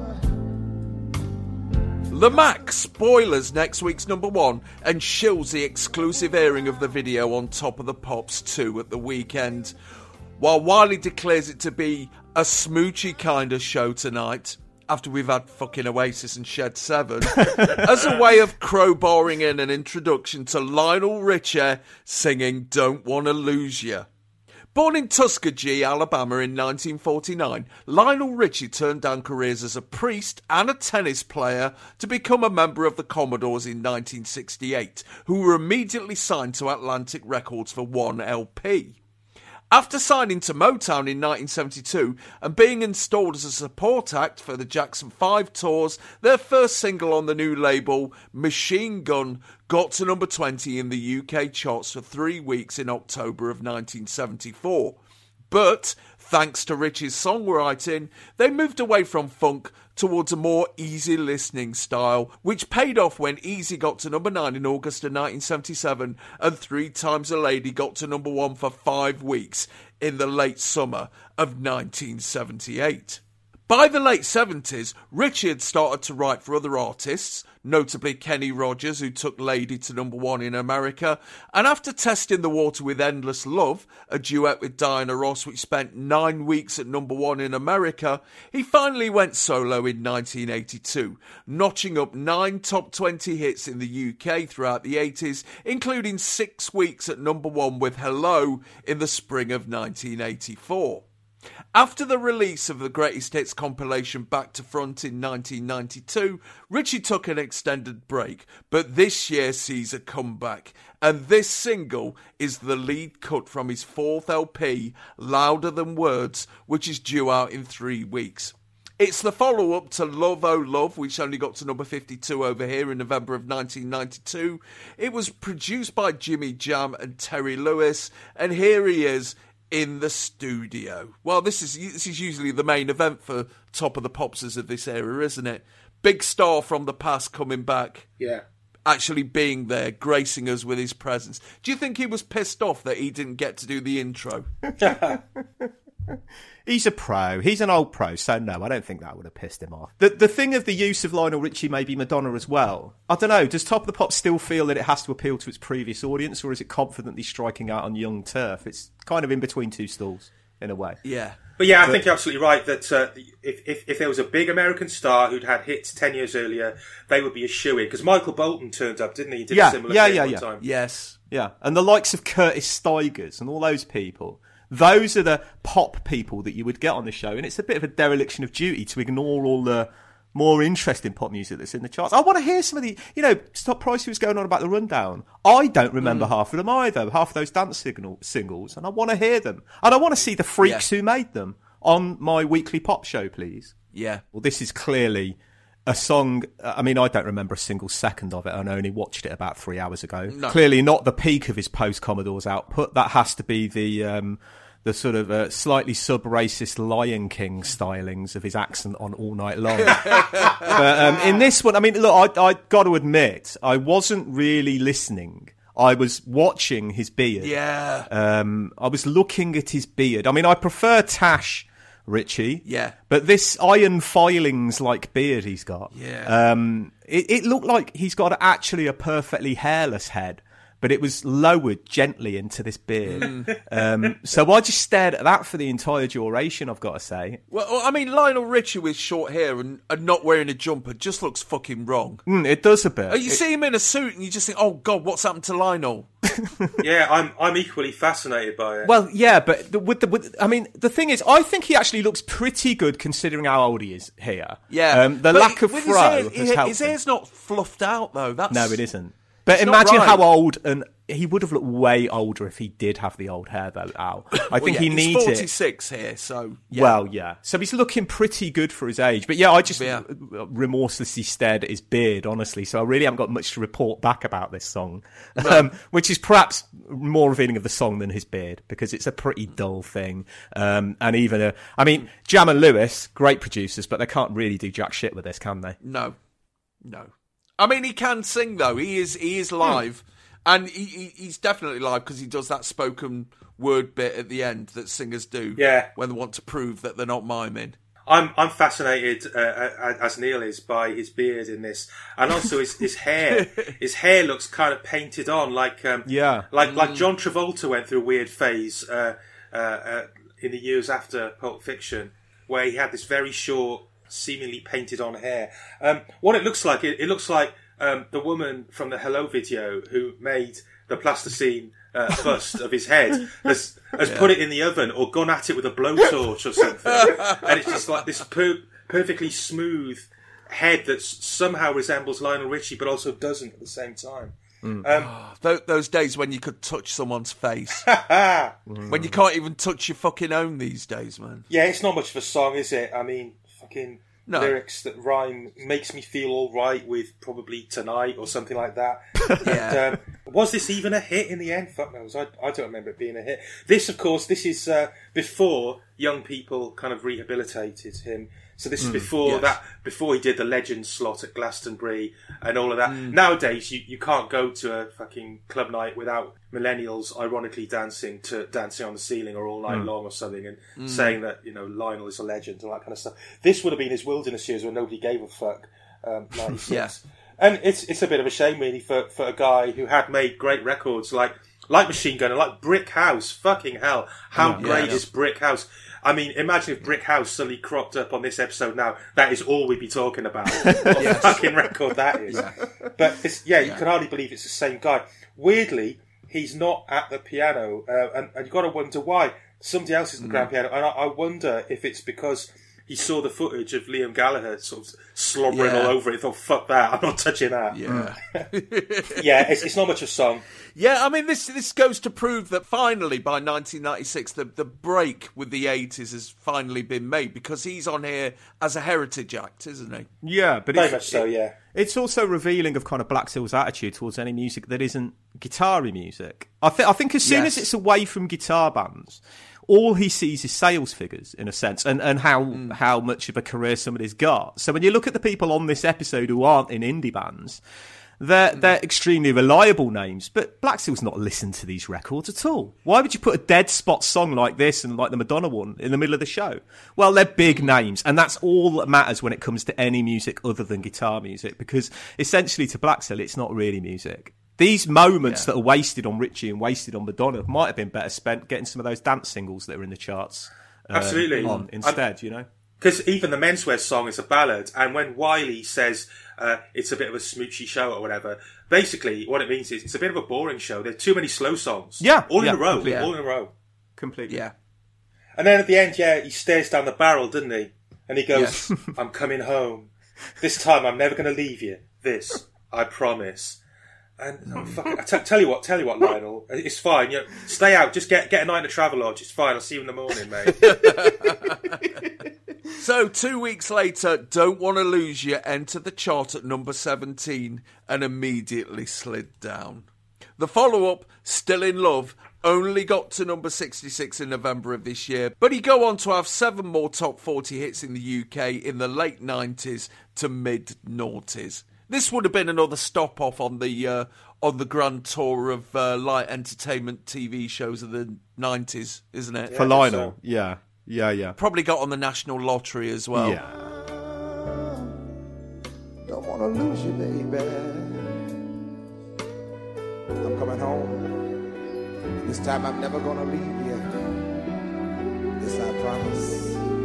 Le Mac spoilers next week's number one and shills the exclusive airing of the video on Top of the Pops two at the weekend. While Wiley declares it to be a smoochy kind of show tonight, after we've had fucking Oasis and Shed seven, as a way of crowbarring in an introduction to Lionel Richie singing Don't Wanna Lose Ya. Born in Tuskegee, Alabama in nineteen forty-nine, Lionel Richie turned down careers as a priest and a tennis player to become a member of the Commodores in nineteen sixty-eight, who were immediately signed to Atlantic Records for one L P. After signing to Motown in nineteen seventy-two and being installed as a support act for the Jackson five tours, their first single on the new label, Machine Gun, got to number twenty in the U K charts for three weeks in October of nineteen seventy-four. But, thanks to Richie's songwriting, they moved away from funk towards a more easy listening style, which paid off when Easy got to number nine in August of nineteen seventy-seven and Three Times a Lady got to number one for five weeks in the late summer of nineteen seventy-eight. By the late seventies, Richie had started to write for other artists, notably Kenny Rogers, who took Lady to number one in America, and after testing the water with Endless Love, a duet with Diana Ross which spent nine weeks at number one in America, he finally went solo in nineteen eighty-two, notching up nine top twenty hits in the U K throughout the eighties, including six weeks at number one with Hello in the spring of nineteen eighty-four. After the release of the Greatest Hits compilation Back to Front in nineteen ninety-two, Richie took an extended break, but this year sees a comeback, and this single is the lead cut from his fourth L P, Louder Than Words, which is due out in three weeks. It's the follow-up to Love Oh Love, which only got to number fifty-two over here in November of nineteen ninety-two. It was produced by Jimmy Jam and Terry Lewis, and here he is in the studio. Well, this is this is usually the main event for Top of the Popsers of this era, isn't it? Big star from the past coming back. Yeah. Actually being there, gracing us with his presence. Do you think he was pissed off that he didn't get to do the intro? He's a pro. He's an old pro, so no, I don't think that would have pissed him off. The the thing of the use of Lionel Richie, maybe Madonna as well. I don't know, does Top of the Pops still feel that it has to appeal to its previous audience, or is it confidently striking out on young turf? It's kind of in between two stools, in a way. Yeah. But yeah, I but, think you're absolutely right that uh, if, if if there was a big American star who'd had hits ten years earlier, they would be a shoo-in. Because Michael Bolton turned up, didn't he? He did yeah, a similar yeah, thing yeah, one yeah. time. Yes. Yeah, and the likes of Curtis Stigers and all those people. Those are the pop people that you would get on the show, and it's a bit of a dereliction of duty to ignore all the more interesting pop music that's in the charts. I want to hear some of the, you know, Stop Pricey was going on about the rundown. I don't remember mm. half of them either, half of those dance signal, singles, and I want to hear them. And I want to see the freaks yeah. who made them on my weekly pop show, please. Yeah. Well, this is clearly a song, I mean, I don't remember a single second of it, and I only watched it about three hours ago. No. Clearly not the peak of his post-Commodores output. That has to be the um, the sort of uh, slightly sub-racist Lion King stylings of his accent on All Night Long. But um, in this one, I mean, look, I, I got to admit, I wasn't really listening. I was watching his beard. Yeah. Um, I was looking at his beard. I mean, I prefer Tash Richie. Yeah. But this iron filings like beard he's got. Yeah. Um, it, it looked like he's got actually a perfectly hairless head, but it was lowered gently into this beard. Mm. Um, so I just stared at that for the entire duration, I've got to say. Well, I mean, Lionel Richie with short hair and, and not wearing a jumper just looks fucking wrong. Mm, it does a bit. Oh, you it, see him in a suit and you just think, oh, God, what's happened to Lionel? Yeah, I'm I'm equally fascinated by it. Well, yeah, but the, with the, with, I mean, the thing is, I think he actually looks pretty good considering how old he is here. Yeah. Um, the But lack of with fro his hair, has his, helped his him. hair's not fluffed out, though. That's No, it isn't. But It's not imagine right. how old, and he would have looked way older if he did have the old hair, though, Al. I Well, think yeah, he he's needs it. forty-six here, so... Yeah. Well, yeah. So he's looking pretty good for his age. But yeah, I just Yeah. remorselessly stared at his beard, honestly. So I really haven't got much to report back about this song, um, which is perhaps more revealing of the song than his beard, because it's a pretty dull thing. Um, and even, a, I mean, Jam and Lewis, great producers, but they can't really do jack shit with this, can they? No. No. I mean, he can sing, though. He is he is live. And he, he, he's definitely live because he does that spoken word bit at the end that singers do. Yeah. When they want to prove that they're not miming. I'm I'm fascinated, uh, as Neil is, by his beard in this, and also his, his hair. His hair looks kind of painted on, like um, Yeah. like Mm. like John Travolta went through a weird phase uh, uh, uh, in the years after Pulp Fiction, where he had this very short, seemingly painted on hair. Um, what it looks like, it, it looks like um, the woman from the Hello video who made the plasticine uh, bust of his head has, has Yeah. put it in the oven or gone at it with a blowtorch or something, and it's just like this per- perfectly smooth head that s- somehow resembles Lionel Richie but also doesn't at the same time. Um, Oh, th- those days when you could touch someone's face. When you can't even touch your fucking own these days, man. Yeah, it's not much of a song, is it? I mean, fucking No. lyrics that rhyme makes me feel all right with probably tonight or something like that. Yeah. And, um, was this even a hit in the end? Fuck knows. I, I don't remember it being a hit. This, of course, this is uh, before young people kind of rehabilitated him. So this is Mm, before yes. that, before he did the Legends slot at Glastonbury and all of that. Mm. Nowadays, you, you can't go to a fucking club night without millennials ironically dancing to Dancing on the Ceiling or All Night Mm. Long or something and Mm. saying that, you know, Lionel is a legend, all that kind of stuff. This would have been his wilderness years when nobody gave a fuck. Um, ninety-six. Yeah. And it's it's a bit of a shame, really, for, for a guy who had made great records like like Machine Gun and like Brick House. Fucking hell. How Yeah. great Yeah. is Brick House? I mean, imagine if Brick House suddenly cropped up on this episode now. That is all we'd be talking about. What a fucking record that is. Yeah. But, it's, yeah, you Yeah. can hardly believe it's the same guy. Weirdly, he's not at the piano, uh, and, and you've got to wonder why. Somebody else is at the Mm. grand piano, and I, I wonder if it's because he saw the footage of Liam Gallagher sort of slobbering Yeah. all over it and thought, fuck that, I'm not touching that. Yeah. Yeah, it's, it's not much of a song. Yeah, I mean, this this goes to prove that finally, by nineteen ninety-six, the, the break with the eighties has finally been made, because he's on here as a heritage act, isn't he? Yeah, but Very it's, much so, yeah. It's also revealing of kind of Black Seal's attitude towards any music that isn't guitar-y music. I, th- I think as soon Yes. as it's away from guitar bands, all he sees is sales figures, in a sense, and, and how Mm. how much of a career somebody's got. So when you look at the people on this episode who aren't in indie bands, they're, Mm. they're extremely reliable names, but Black Seal's not listened to these records at all. Why would you put a Dead Spot song like this and like the Madonna one in the middle of the show? Well, they're big names, and that's all that matters when it comes to any music other than guitar music, because essentially to Black Seal, it's not really music. These moments Yeah. that are wasted on Richie and wasted on Madonna might have been better spent getting some of those dance singles that are in the charts um, Absolutely. on instead, you know? Because even the Menswear song is a ballad, and when Wiley says uh, it's a bit of a smoochy show or whatever, basically what it means is it's a bit of a boring show. There are too many slow songs. Yeah, All yeah, in a row. completely. All in a row. Completely. Yeah. And then at the end, yeah, he stares down the barrel, doesn't he? And he goes, Yes. I'm coming home. This time I'm never going to leave you. This, I promise. And oh, fuck it. I t- tell you what, tell you what, Lionel, it's fine. You know, stay out. Just get get a night in a Travelodge. It's fine. I'll see you in the morning, mate. So, two weeks later, Don't Want to Lose You entered the chart at number seventeen and immediately slid down. The follow-up, Still in Love, only got to number sixty-six in November of this year, but he'd go on to have seven more top forty hits in the U K in the late nineties to mid-noughties. This would have been another stop-off on the uh, on the grand tour of uh, light entertainment T V shows of the nineties, isn't it? Yeah, For Lionel, so. yeah. Yeah, yeah. Probably got on the National Lottery as well. Yeah. Don't want to lose you, baby. I'm coming home. This time I'm never going to leave you. This I promise.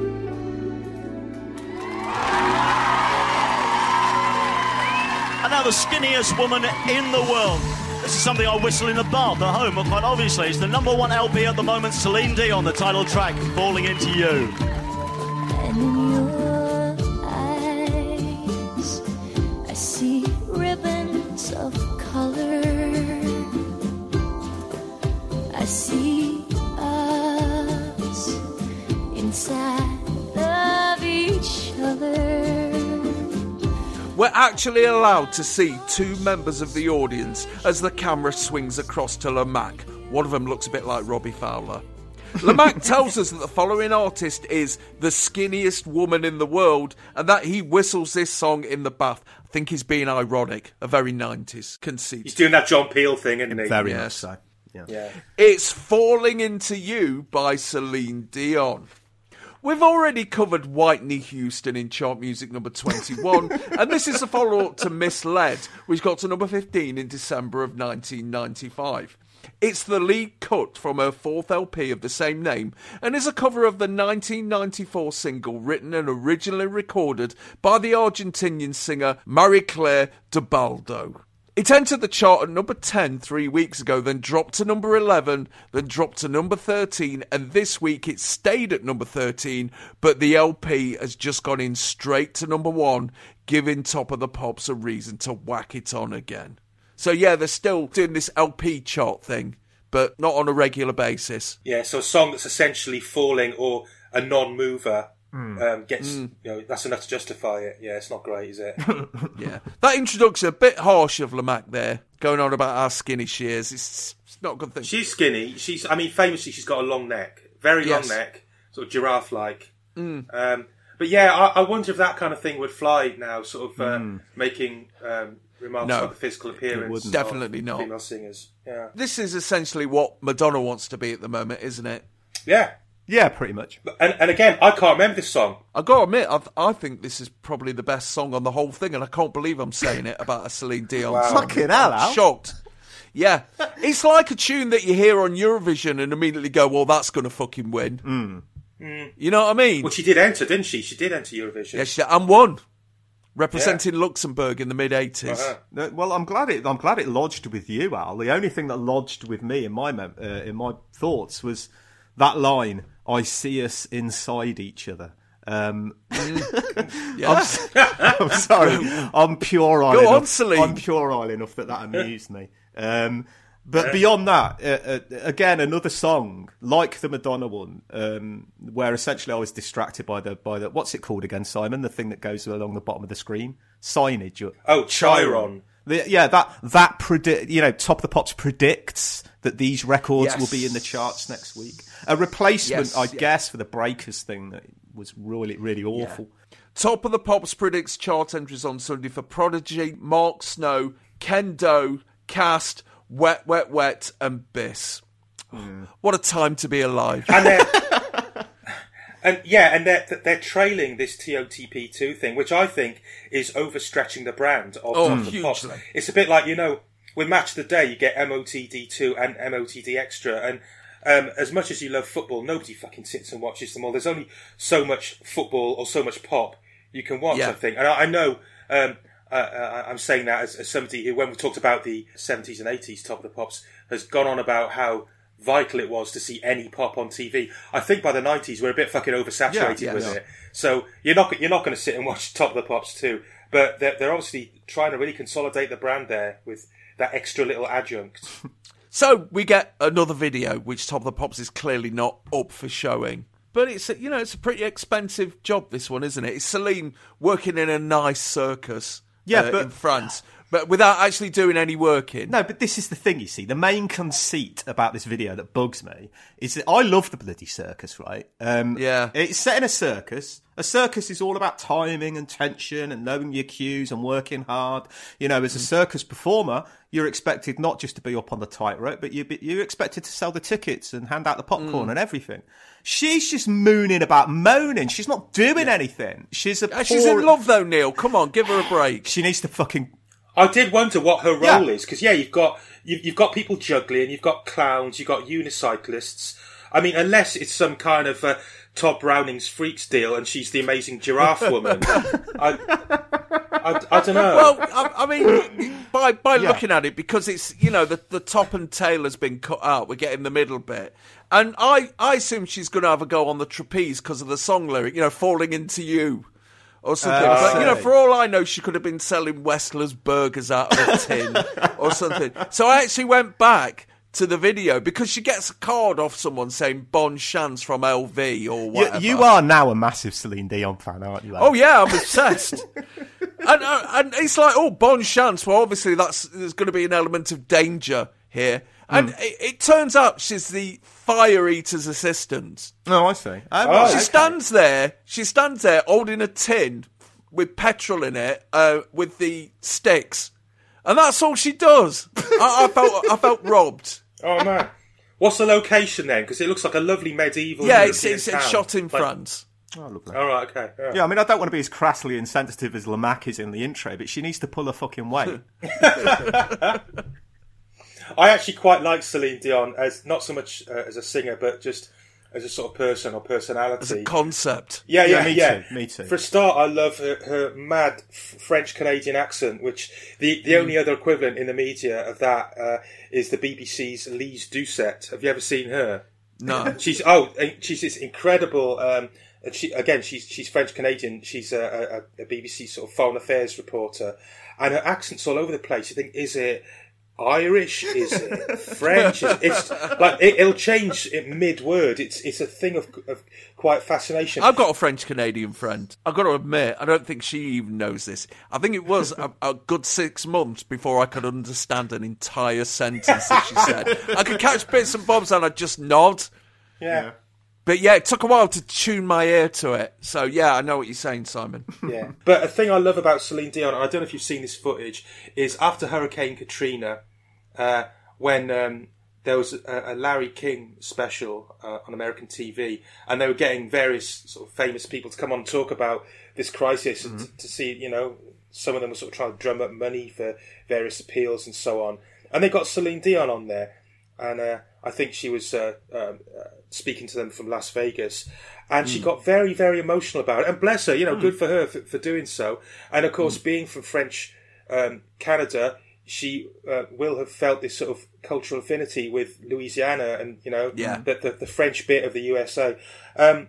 And now the skinniest woman in the world. This is something I whistle in the bath at home, but quite obviously it's the number one L P at the moment, Celine Dion, the title track, Falling Into You. And in your eyes, I see ribbons of color. I see us inside of each other. We're actually allowed to see two members of the audience as the camera swings across to Lamack. One of them looks a bit like Robbie Fowler. Lamack tells us that the following artist is the skinniest woman in the world and that he whistles this song in the bath. I think he's being ironic, a very nineties conceit. He's doing that John Peel thing, isn't he? Very yes. much so. Yeah. yeah. It's Falling Into You by Celine Dion. We've already covered Whitney Houston in chart music number twenty-one, and this is a follow-up to Misled, which got to number fifteen in December of nineteen ninety-five. It's the lead cut from her fourth L P of the same name, and is a cover of the nineteen ninety-four single written and originally recorded by the Argentinian singer Marie-Claire de Baldo. It entered the chart at number ten three weeks ago, then dropped to number eleven, then dropped to number thirteen, and this week it stayed at number thirteen, but the L P has just gone in straight to number one, giving Top of the Pops a reason to whack it on again. So yeah, they're still doing this L P chart thing, but not on a regular basis. Yeah, so a song that's essentially falling or a non-mover Mm. Um, gets mm. you know, that's enough to justify it. Yeah, it's not great, is it? Yeah, that introduction a bit harsh of Lamack there, going on about how skinny she is. It's, it's not a good thing. She's skinny. She's, I mean, famously, she's got a long neck, very yes. long neck, sort of giraffe-like. Mm. Um, but yeah, I, I wonder if that kind of thing would fly now, sort of uh, mm. making um, remarks no, about the physical appearance. Definitely of not. Female singers. Yeah, this is essentially what Madonna wants to be at the moment, isn't it? Yeah. Yeah, pretty much. And, and again, I can't remember this song. I got to admit, I've, I think this is probably the best song on the whole thing, and I can't believe I'm saying it about a Celine Dion wow. song. Fucking hell, I'm Al. shocked. Yeah, it's like a tune that you hear on Eurovision and immediately go, well, that's going to fucking win. Mm. Mm. You know what I mean? Well, she did enter, didn't she? She did enter Eurovision. Yes, yeah, and won. Representing yeah. Luxembourg in the mid eighties. Uh-huh. Well, I'm glad it. I'm glad it lodged with you, Al. The only thing that lodged with me in my mem- uh, in my thoughts was that line. I see us inside each other. Um, mm. yeah. I'm, I'm sorry. I'm puerile Go enough. On, Celine. I'm puerile enough that that amused me. Um, but beyond that, uh, uh, again, another song like the Madonna one, um, where essentially I was distracted by the by the what's it called again, Simon? The thing that goes along the bottom of the screen, signage. Oh, Chiron. The, yeah, that that predict. You know, Top of the Pops predicts that these records yes. will be in the charts next week. A replacement, yes, I yes. guess, for the Breakers thing that was really, really awful. Yeah. Top of the Pops predicts chart entries on Sunday for Prodigy, Mark Snow, Ken Doe, Cast, Wet, Wet, Wet, and Biss. Mm. What a time to be alive. And they're, and yeah, and they're, they're trailing this T O T P two thing, which I think is overstretching the brand of oh, Top of the Pops. It's a bit like, you know, with Match of the Day, you get M O T D two and M O T D Extra, and Um, as much as you love football, nobody fucking sits and watches them all. There's only so much football or so much pop you can watch, yeah. I think. And I, I know um, uh, uh, I'm saying that as, as somebody who, when we talked about the seventies and eighties Top of the Pops, has gone on about how vital it was to see any pop on T V. I think by the nineties we're a bit fucking oversaturated yeah, yeah, with yeah. it. So you're not you're not going to sit and watch Top of the Pops too. But they're, they're obviously trying to really consolidate the brand there with that extra little adjunct. So we get another video, which Top of the Pops is clearly not up for showing. But it's a, you know, it's a pretty expensive job, this one, isn't it? It's Celine working in a nice circus yeah, uh, but, in France, But without actually doing any work in. No, but this is the thing, you see. The main conceit about this video that bugs me is that I love the bloody circus, right? Um, yeah. It's set in a circus. A circus is all about timing and tension and knowing your cues and working hard. You know, as a circus performer, you're expected not just to be up on the tightrope, but you're, you're expected to sell the tickets and hand out the popcorn mm. and everything. She's just mooning about moaning. She's not doing yeah. anything. She's a poor... She's in love, though, Neil. Come on, give her a break. She needs to fucking... I did wonder what her role Yeah. is, because, yeah, you've got you've, you've got people juggling, you've got clowns, you've got unicyclists. I mean, unless it's some kind of uh, Todd Browning's Freaks deal and she's the amazing giraffe woman. I, I, I don't know. Well, I, I mean, by by Yeah. looking at it, because it's, you know, the, the top and tail has been cut out, we're getting the middle bit. And I, I assume she's going to have a go on the trapeze because of the song lyric, you know, falling into you. Or something. Uh, but, you know, for all I know, she could have been selling Westler's burgers out of a tin or something. So I actually went back to the video because she gets a card off someone saying Bon Chance from L V or whatever. You, you are now a massive Celine Dion fan, aren't you? Ed? Oh, yeah, I'm obsessed. and, uh, and it's like, oh, Bon Chance. Well, obviously, that's there's going to be an element of danger here. And mm. it, it turns out she's the fire eater's assistant. Oh, I see. Um, oh, she okay. stands there. She stands there holding a tin with petrol in it, uh, with the sticks, and that's all she does. I, I felt, I felt robbed. Oh man, what's the location then? Because it looks like a lovely medieval. Yeah, it's, European it's, town. it's shot in like, France. Oh, lovely. All right, okay. Yeah. Yeah, I mean, I don't want to be as crassly insensitive as Lamac is in the intro, but she needs to pull her fucking weight. I actually quite like Celine Dion as not so much uh, as a singer, but just as a sort of person or personality. As a concept. Yeah, yeah, yeah. Me yeah. too. Me too. For a start, I love her, her mad f- French Canadian accent, which the the mm. only other equivalent in the media of that uh, is the B B C's Lise Doucette. Have you ever seen her? No. She's oh, she's this incredible. Um, and she again, she's she's French Canadian. She's a, a, a B B C sort of foreign affairs reporter, and her accent's all over the place. You think, is it Irish? Is it French? It's, it's like it, it'll change it mid-word. It's it's a thing of of quite fascination. I've got a French Canadian friend. I've got to admit, I don't think she even knows this. I think it was a, a good six months before I could understand an entire sentence that she said. I could catch bits and bobs and I'd just nod. Yeah. But yeah, it took a while to tune my ear to it. So yeah, I know what you're saying, Simon. Yeah. But a thing I love about Celine Dion, and I don't know if you've seen this footage, is after Hurricane Katrina, uh, when um, there was a, a Larry King special uh, on American T V, and they were getting various sort of famous people to come on and talk about this crisis, mm-hmm. and to, to see, you know, some of them were sort of trying to drum up money for various appeals and so on. And they got Celine Dion on there, and uh, I think she was uh, um, uh, speaking to them from Las Vegas, and mm. she got very, very emotional about it. And bless her, you know, mm. good for her for, for doing so. And of course, mm. being from French um, Canada, she uh, will have felt this sort of cultural affinity with Louisiana and, you know, yeah. the, the, the French bit of the U S A. Um,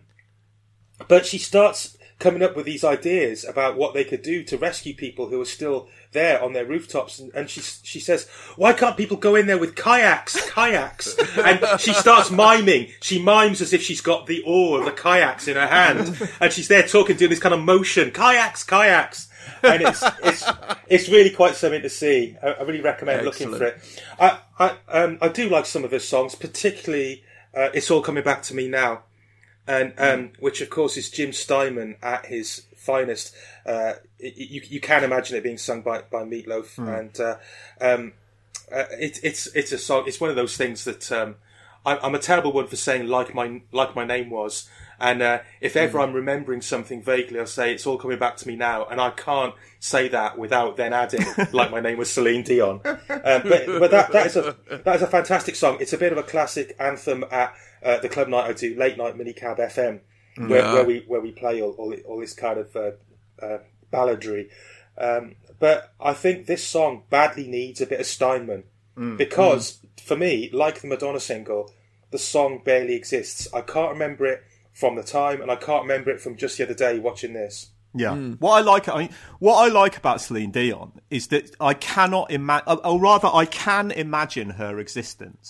but she starts coming up with these ideas about what they could do to rescue people who are still there on their rooftops, and, and she she says, why can't people go in there with kayaks, kayaks? And she starts miming. She mimes as if she's got the oar of the kayaks in her hand, and she's there talking, doing this kind of motion, kayaks, kayaks. And it's it's it's really quite something to see. I, I really recommend Excellent. looking for it. I I um I do like some of her songs, particularly uh, "It's All Coming Back to Me Now," and um, which of course is Jim Steinman at his finest. Uh, you you can imagine it being sung by by Meatloaf, mm. and uh, um, uh, it, it's it's a song. It's one of those things that um, I, I'm a terrible one for saying like my like my name was. And uh, if ever mm. I'm remembering something vaguely, I'll say it's all coming back to me now, and I can't say that without then adding like my name was Celine Dion. Uh, but but that that is a that is a fantastic song. It's a bit of a classic anthem at uh, the club night I do, Late Night Minicab F M, where, yeah. where we where we play all all, all this kind of uh, uh, balladry. Um, but I think this song badly needs a bit of Steinman mm. because mm. for me, like the Madonna single, the song barely exists. I can't remember it from the time, and I can't remember it from just the other day watching this. Yeah. Mm. What I like, I mean, what I like about Celine Dion is that I cannot imagine, or rather, I can imagine her existence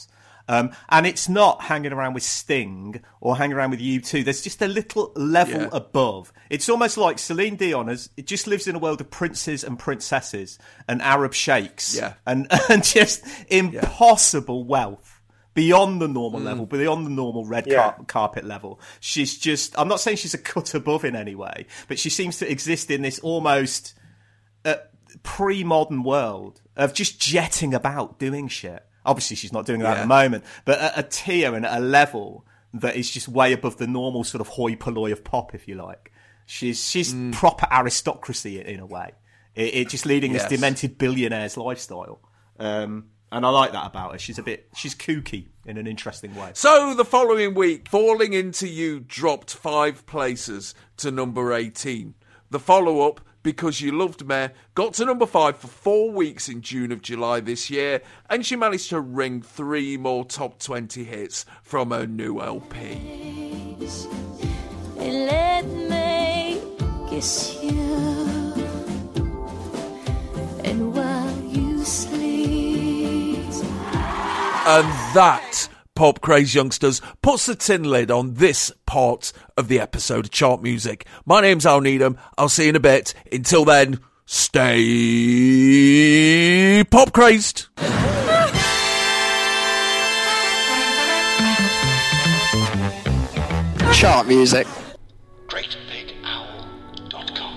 Um, and it's not hanging around with Sting or hanging around with U two. There's just a little level Yeah. above. It's almost like Celine Dion has, it just lives in a world of princes and princesses and Arab sheikhs Yeah. and, and just impossible wealth. Beyond the normal Mm. level, beyond the normal red Yeah. car- carpet level. She's just, I'm not saying she's a cut above in any way, but she seems to exist in this almost uh, pre-modern world of just jetting about doing shit. Obviously, she's not doing that Yeah. at the moment, but at a tier and at a level that is just way above the normal sort of hoi polloi of pop, if you like. She's she's Mm. proper aristocracy in, in a way. It, it just leading Yes. this demented billionaire's lifestyle. Um, And I like that about her. She's a bit, she's kooky in an interesting way. So the following week, Falling Into You dropped five places to number eighteen. The follow-up, Because You Loved Me, got to number five for four weeks in June of July this year, and she managed to wring three more top twenty hits from her new L P. And let me kiss you, and while you sleep. And that, Pop Craze youngsters, puts the tin lid on this part of the episode of Chart Music. My name's Al Needham. I'll see you in a bit. Until then, stay pop crazed. Chart music. great big owl dot com.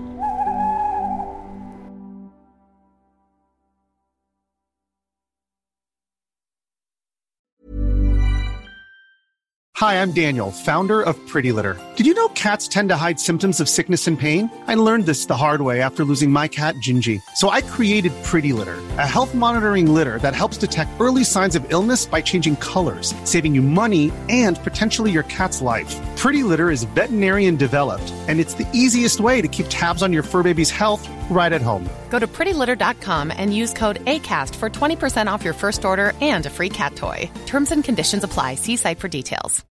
Hi, I'm Daniel, founder of Pretty Litter. Did you know cats tend to hide symptoms of sickness and pain? I learned this the hard way after losing my cat, Gingy. So I created Pretty Litter, a health monitoring litter that helps detect early signs of illness by changing colors, saving you money and potentially your cat's life. Pretty Litter is veterinarian developed, and it's the easiest way to keep tabs on your fur baby's health right at home. Go to pretty litter dot com and use code ACAST for twenty percent off your first order and a free cat toy. Terms and conditions apply. See site for details.